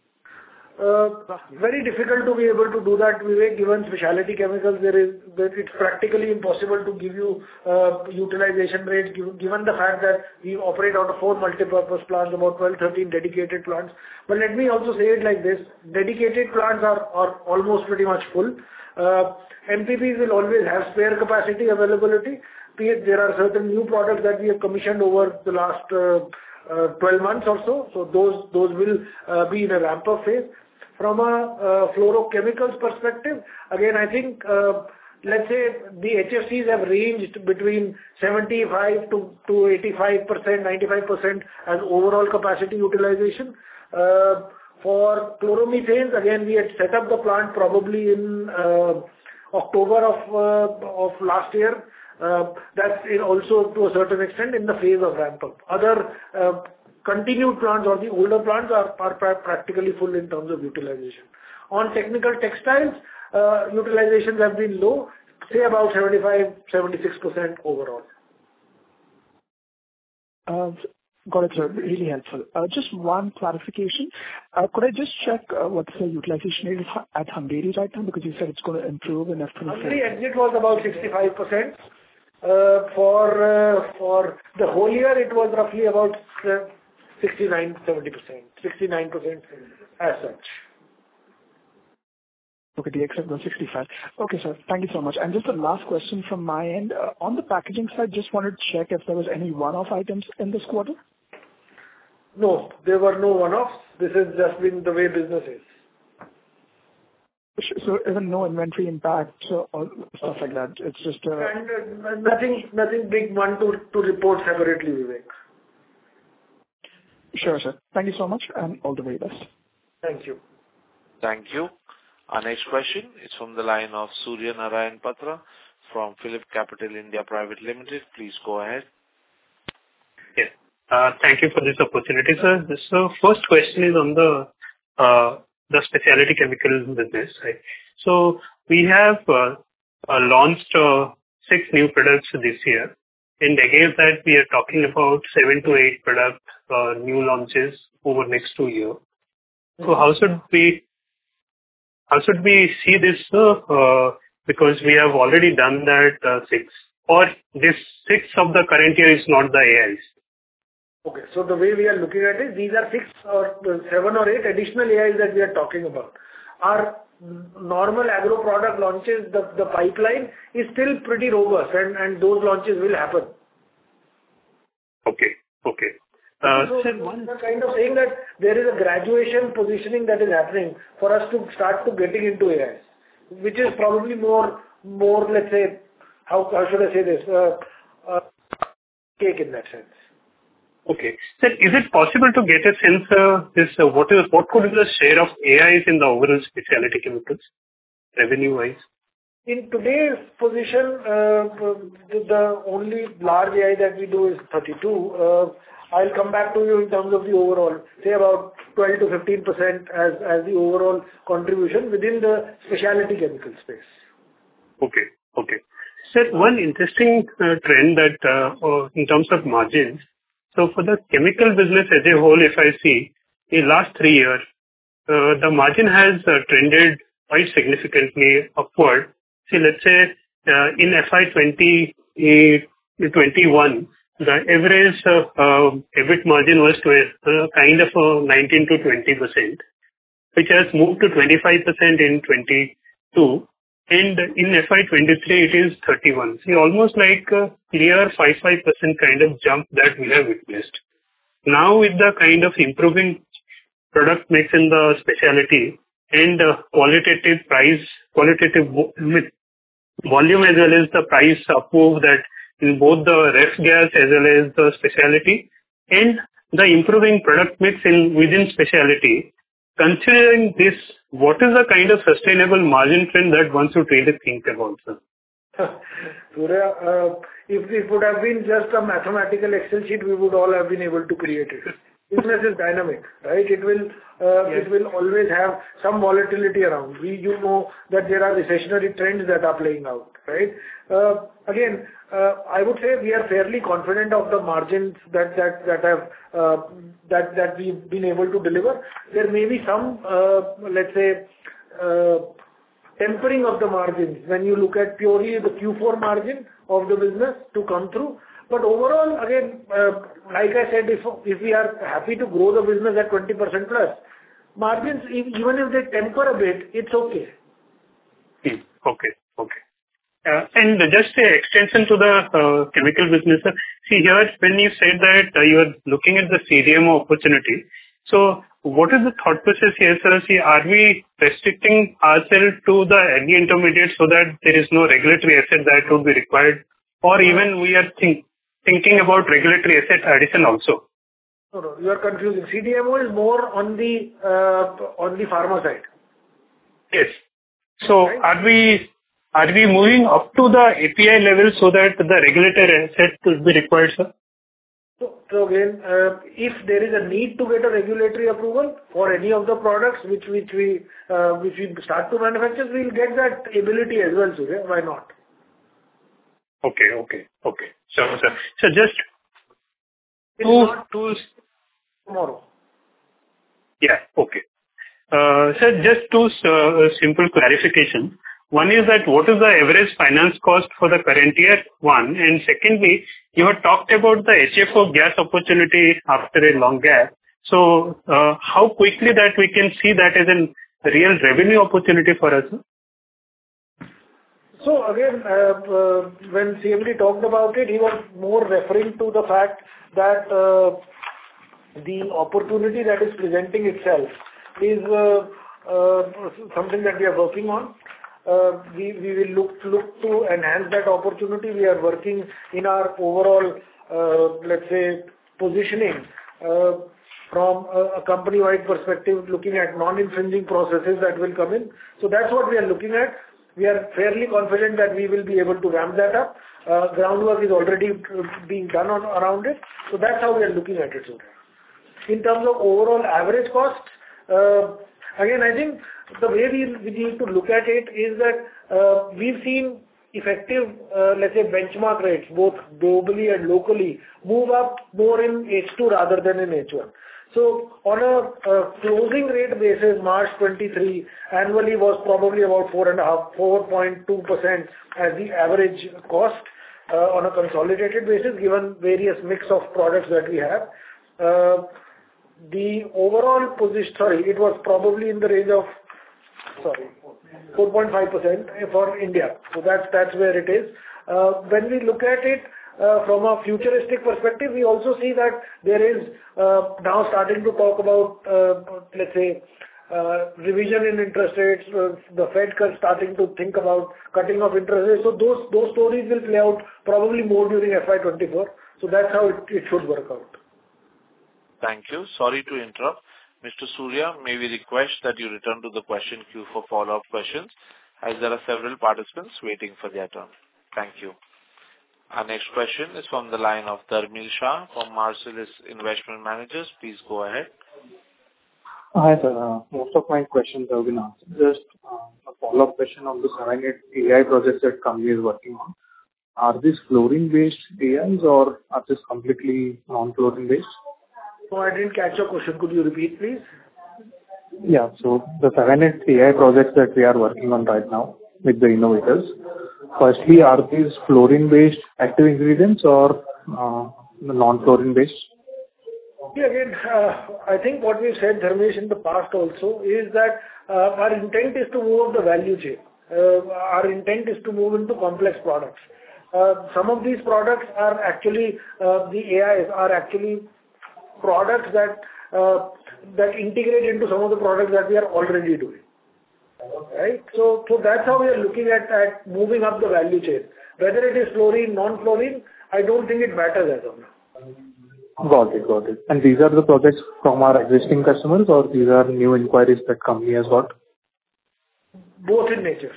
Very difficult to be able to do that, Vivek, given specialty chemicals. It's practically impossible to give you utilization rate, given the fact that we operate out of 4 multipurpose plants, about 12-13 dedicated plants. But let me also say it like this: dedicated plants are almost pretty much full. MPPs will always have spare capacity availability. There are certain new products that we have commissioned over the last 12 months or so. So those will be in a ramp-up phase. From a fluorochemicals perspective, again, I think, let's say the HFCs have ranged between 75 to 85%, 95% as overall capacity utilization. For chloromethanes, again, we had set up the plant probably in October of last year. That's also to a certain extent in the phase of ramp up. Other continued plants or the older plants are practically full in terms of utilization. On technical textiles, utilizations have been low, say about 75-76% overall. Got it, sir. Really helpful. Just one clarification. Could I just check what's the utilization rate at Hungary right now? Because you said it's going to improve in F24. Hungary exit was about 65%. For the whole year, it was roughly about 69-70%. 69% as such. Okay, the exit was 65. Okay, sir. Thank you so much. And just a last question from my end. On the packaging side, just wanted to check if there was any one-off items in this quarter? No, there were no one-offs. This has just been the way business is. So even no inventory impact or stuff like that? It's just... And nothing big one to report separately, Vivek. Sure, sir. Thank you so much, and all the very best. Thank you. Thank you. Our next question is from the line of Surya Narayan Patra from Phillip Capital India Private Limited. Please go ahead. Yes. Thank you for this opportunity, sir. So first question is on the specialty chemicals business, right? So we have launched 6 new products this year, and against that we are talking about 7 to 8 product new launches over next 2 years. So how should we see this? Because we have already done that 6, or this 6 of the current year is not the AIs. Okay, so the way we are looking at it, these are 6 or 7 or 8 additional AIs that we are talking about. Our normal agro product launches, the pipeline is still pretty robust, and those launches will happen. Okay. So we're kind of saying that there is a graduation positioning that is happening for us to start to getting into AIs, which is probably more, let's say, how should I say this, cake in that sense. Okay. Sir, is it possible to get a sense what could be the share of AIs in the overall specialty chemicals, revenue-wise? In today's position, the only large AI that we do is 32. I'll come back to you in terms of the overall, say about 12 to 15% as the overall contribution within the specialty chemical space. Okay. Sir, one interesting trend that in terms of margins. So for the chemical business as a whole, if I see in last 3 years, the margin has trended quite significantly upward. See, let's say in FY 2021, the average EBIT margin was kind of 19 to 20%, which has moved to 25% in 22, and in FY 23 it is 31. See, almost like a clear 5% kind of jump that we have witnessed. Now with the kind of improving product mix in the specialty and qualitative volume as well as the price move that in both the ref gas as well as the specialty and the improving product mix within specialty, considering this, what is the kind of sustainable margin trend that one should really think about, sir? Surya, if it would have been just a mathematical Excel sheet, we would all have been able to create it. Business is dynamic, right? It will always have some volatility around. You know that there are recessionary trends that are playing out, right? Again, I would say we are fairly confident of the margins that we've been able to deliver. There may be some, let's say, tempering of the margins when you look at purely the Q4 margin of the business to come through. But overall, again, like I said, if we are happy to grow the business at 20% plus, margins, even if they temper a bit, it's okay. Okay. And just an extension to the chemical business. See here, when you said that you are looking at the CDMO opportunity, so what is the thought process here, sir? See, are we restricting ourselves to the early intermediate so that there is no regulatory asset that would be required, or even we are thinking about regulatory asset addition also? No, you are confusing. CDMO is more on the pharma side. Yes. So are we are we moving up to the API level so that the regulator asset will be required, sir? So again, if there is a need to get a regulatory approval for any of the products which we start to manufacture, we'll get that ability as well, Surya. Why not? Okay. Sure, sir. So just tomorrow. Yeah. Okay. Sir, just two simple clarification. One is that what is the average finance cost for the current year? One. And secondly, you have talked about the HFO gas opportunity after a long gap. So, how quickly that we can see that as a real revenue opportunity for us? So again, when CMD talked about it, he was more referring to the fact that the opportunity that is presenting itself is something that we are working on. We will look to enhance that opportunity. We are working in our overall, let's say, positioning from a company-wide perspective, looking at non-infringing processes that will come in. So that's what we are looking at. We are fairly confident that we will be able to ramp that up. Groundwork is already being done around it. So that's how we are looking at it, Surya. In terms of overall average cost, again, I think the way we need to look at it is that we've seen effective, let's say, benchmark rates, both globally and locally, move up more in H2 rather than in H1. So on a closing rate basis, March 23 annually was probably about 4.2% as the average cost on a consolidated basis, given various mix of products that we have. The overall position, it was probably in the range of 4.5% for India. So that's where it is. When we look at it from a futuristic perspective, we also see that there is now starting to talk about, let's say, revision in interest rates, the Fed starting to think about cutting of interest rates. So those stories will play out probably more during FY24. So that's how it should work out. Thank you. Sorry to interrupt. Mr. Surya, may we request that you return to the question queue for follow-up questions, as there are several participants waiting for their turn. Thank you. Our next question is from the line of Dharmil Shah from Marcellus Investment Managers. Please go ahead. Hi, sir. Most of my questions have been answered. Just a follow-up question on the 7-8 AI projects that company is working on. Are these fluorine-based AIs or are these completely non-fluorine-based? No, I didn't catch your question. Could you repeat, please? Yeah. So the 7-8 AI projects that we are working on right now with the innovators, firstly, are these fluorine-based active ingredients or non-fluorine-based? Yeah, again, I think what we've said, Dharmesh, in the past also is that our intent is to move up the value chain. Our intent is to move into complex products. Some of these products are actually, the AIs are actually products that integrate into some of the products that we are already doing. Right? So that's how we are looking at moving up the value chain. Whether it is fluorine, non-fluorine, I don't think it matters as of now. Got it. And these are the projects from our existing customers, or these are new inquiries that company has got? Both in nature.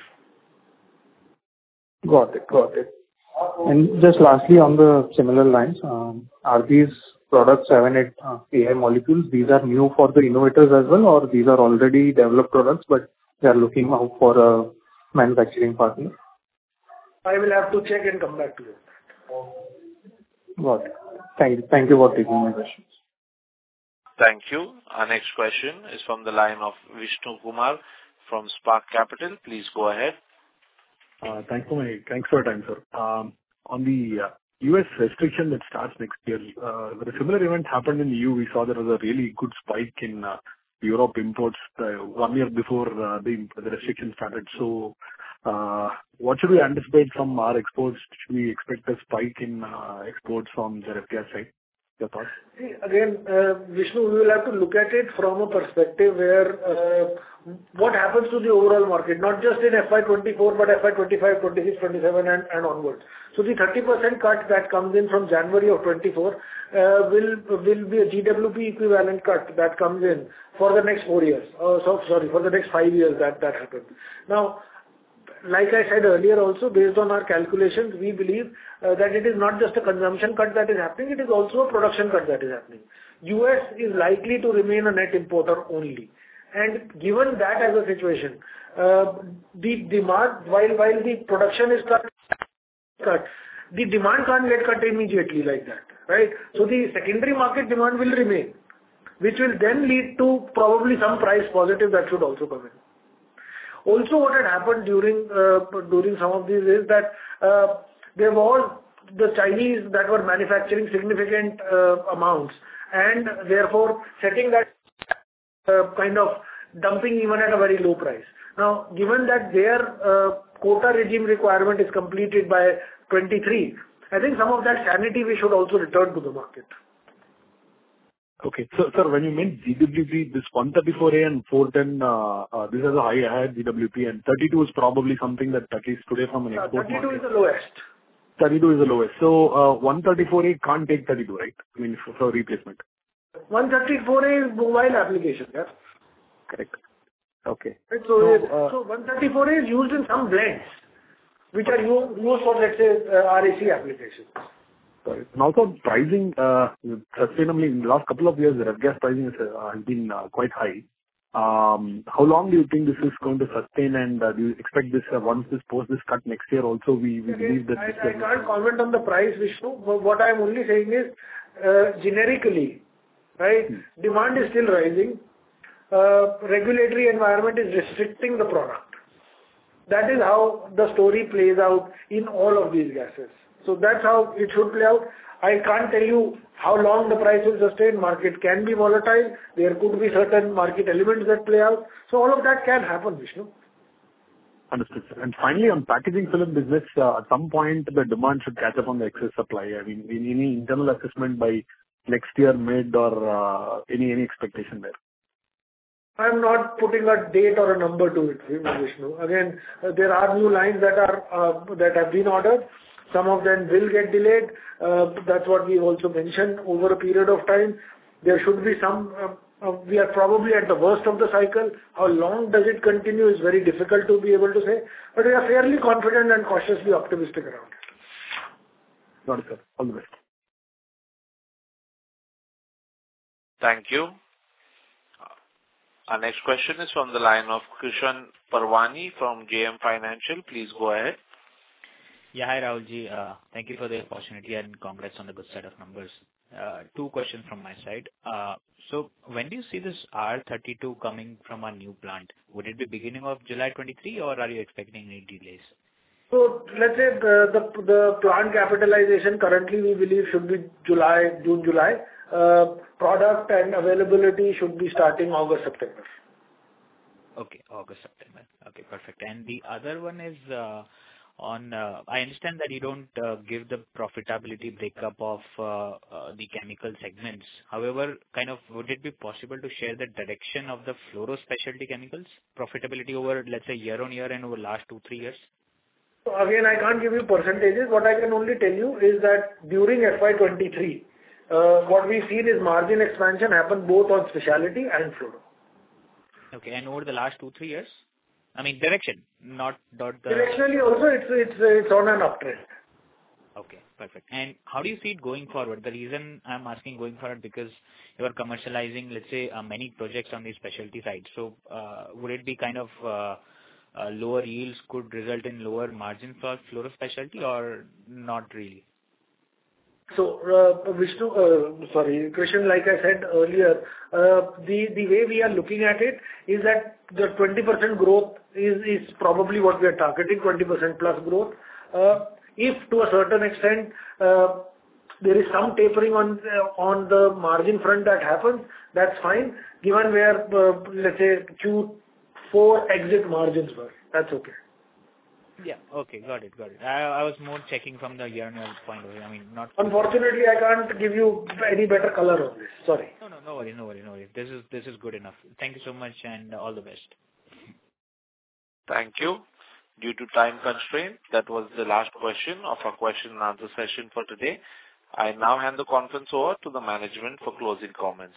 Got it. And just lastly, on the similar lines, are these products 7-8 AI molecules, these are new for the innovators as well, or these are already developed products, but they are looking out for a manufacturing partner? I will have to check and come back to you. Got it. Thank you for taking my questions. Thank you. Our next question is from the line of Vishnu Kumar from Spark Capital. Please go ahead. Thanks for your time, sir. On the US restriction that starts next year, a similar event happened in the EU. We saw there was a really good spike in Europe imports 1 year before the restriction started. So, what should we anticipate from our exports? Should we expect a spike in exports from the FGAS side? Your thoughts? See, again, Vishnu, we will have to look at it from a perspective where what happens to the overall market, not just in FY24, but FY25, 26, 27 and onwards. So the 30% cut that comes in from January of 24 will be a GWP equivalent cut that comes in for the next 4 years. For the next 5 years that happens. Now, like I said earlier also, based on our calculations, we believe that it is not just a consumption cut that is happening, it is also a production cut that is happening. US is likely to remain a net importer only. And given that as a situation, the demand, while the production is cut, the demand can't get cut immediately like that, right? So the secondary market demand will remain, which will then lead to probably some price positive that should also come in. Also, what had happened during some of these is that there was the Chinese that were manufacturing significant amounts, and therefore setting that kind of dumping even at a very low price. Now, given that their quota regime requirement is completed by 23, I think some of that sanity we should also return to the market. Okay. So, sir, when you meant GWP, this 134A and 410, this has a higher GWP, and 32 is probably something that at least today from an export 32 market. is the lowest. 32 is the lowest. So, 134A can't take 32, right? I mean, for replacement. 134A is mobile application, yeah. Correct. Okay. Right, so 134A is used in some blends, which are used for, let's say, RAC applications. Got it. And also pricing, sustainably in the last couple of years, the ref gas pricing has been quite high. How long do you think this is going to sustain, and do you expect this once this post this cut next year also we believe that this I can't comment on the price, Vishnu, but what I'm only saying is, generically, right, demand is still rising. Regulatory environment is restricting the product. That is how the story plays out in all of these gases. So that's how it should play out. I can't tell you how long the price will sustain. Market can be volatile. There could be certain market elements that play out. So all of that can happen, Vishnu. Understood, sir. And finally, on packaging film business, at some point the demand should catch up on the excess supply. I mean, any internal assessment by next year mid or any expectation there? I'm not putting a date or a number to it, Vishnu. Again, there are new lines that have been ordered. Some of them will get delayed. That's what we also mentioned over a period of time. There should be some, we are probably at the worst of the cycle. How long does it continue is very difficult to be able to say, but we are fairly confident and cautiously optimistic around it. Got it, sir. All the best. Thank you. Our next question is from the line of Krishan Parwani from JM Financial. Please go ahead. Yeah, hi Rahulji. Thank you for the opportunity and congrats on the good set of numbers. Two questions from my side. So when do you see this R32 coming from a new plant? Would it be beginning of July 23 or are you expecting any delays? So let's say the plant capitalization currently we believe should be June, July. Product and availability should be starting August, September. Okay, August, September. Okay, perfect. And the other one is on, I understand that you don't give the profitability breakup of the chemical segments. However, would it be possible to share the direction of the fluoro specialty chemicals profitability over, let's say, year on year and over last 2-3 years? So again, I can't give you percentages. What I can only tell you is that during FY23, what we've seen is margin expansion happen both on specialty and fluoro. Okay, and over the last 2-3 years? I mean, direction, not the... Directionally also, it's on an uptrend. Okay, perfect. And how do you see it going forward? The reason I'm asking going forward because you are commercializing, let's say, many projects on the specialty side. So, would it be lower yields could result in lower margins for fluoro specialty or not really? So, Krishan, like I said earlier, the way we are looking at it is that the 20% growth is probably what we are targeting, 20% plus growth. If to a certain extent there is some tapering on the margin front that happens, that's fine. Given where let's say Q4 exit margins were, that's okay. Yeah. Okay. Got it. I was more checking from the year-on-year point of view. I mean, not... Unfortunately, I can't give you any better color on this. Sorry. No worry. This is good enough. Thank you so much and all the best. Thank you. Due to time constraint, that was the last question of our question and answer session for today. I now hand the conference over to the management for closing comments.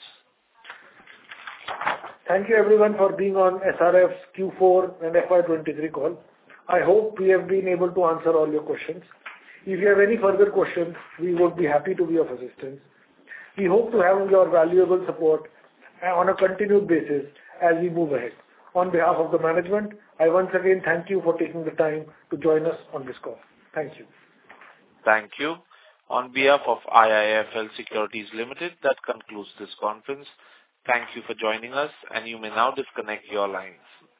Thank you everyone for being on SRF's Q4 and FY23 call. I hope we have been able to answer all your questions. If you have any further questions, we would be happy to be of assistance. We hope to have your valuable support on a continued basis as we move ahead. On behalf of the management, I once again thank you for taking the time to join us on this call. Thank you. Thank you. On behalf of IIFL Securities Limited, that concludes this conference. Thank you for joining us, and you may now disconnect your lines.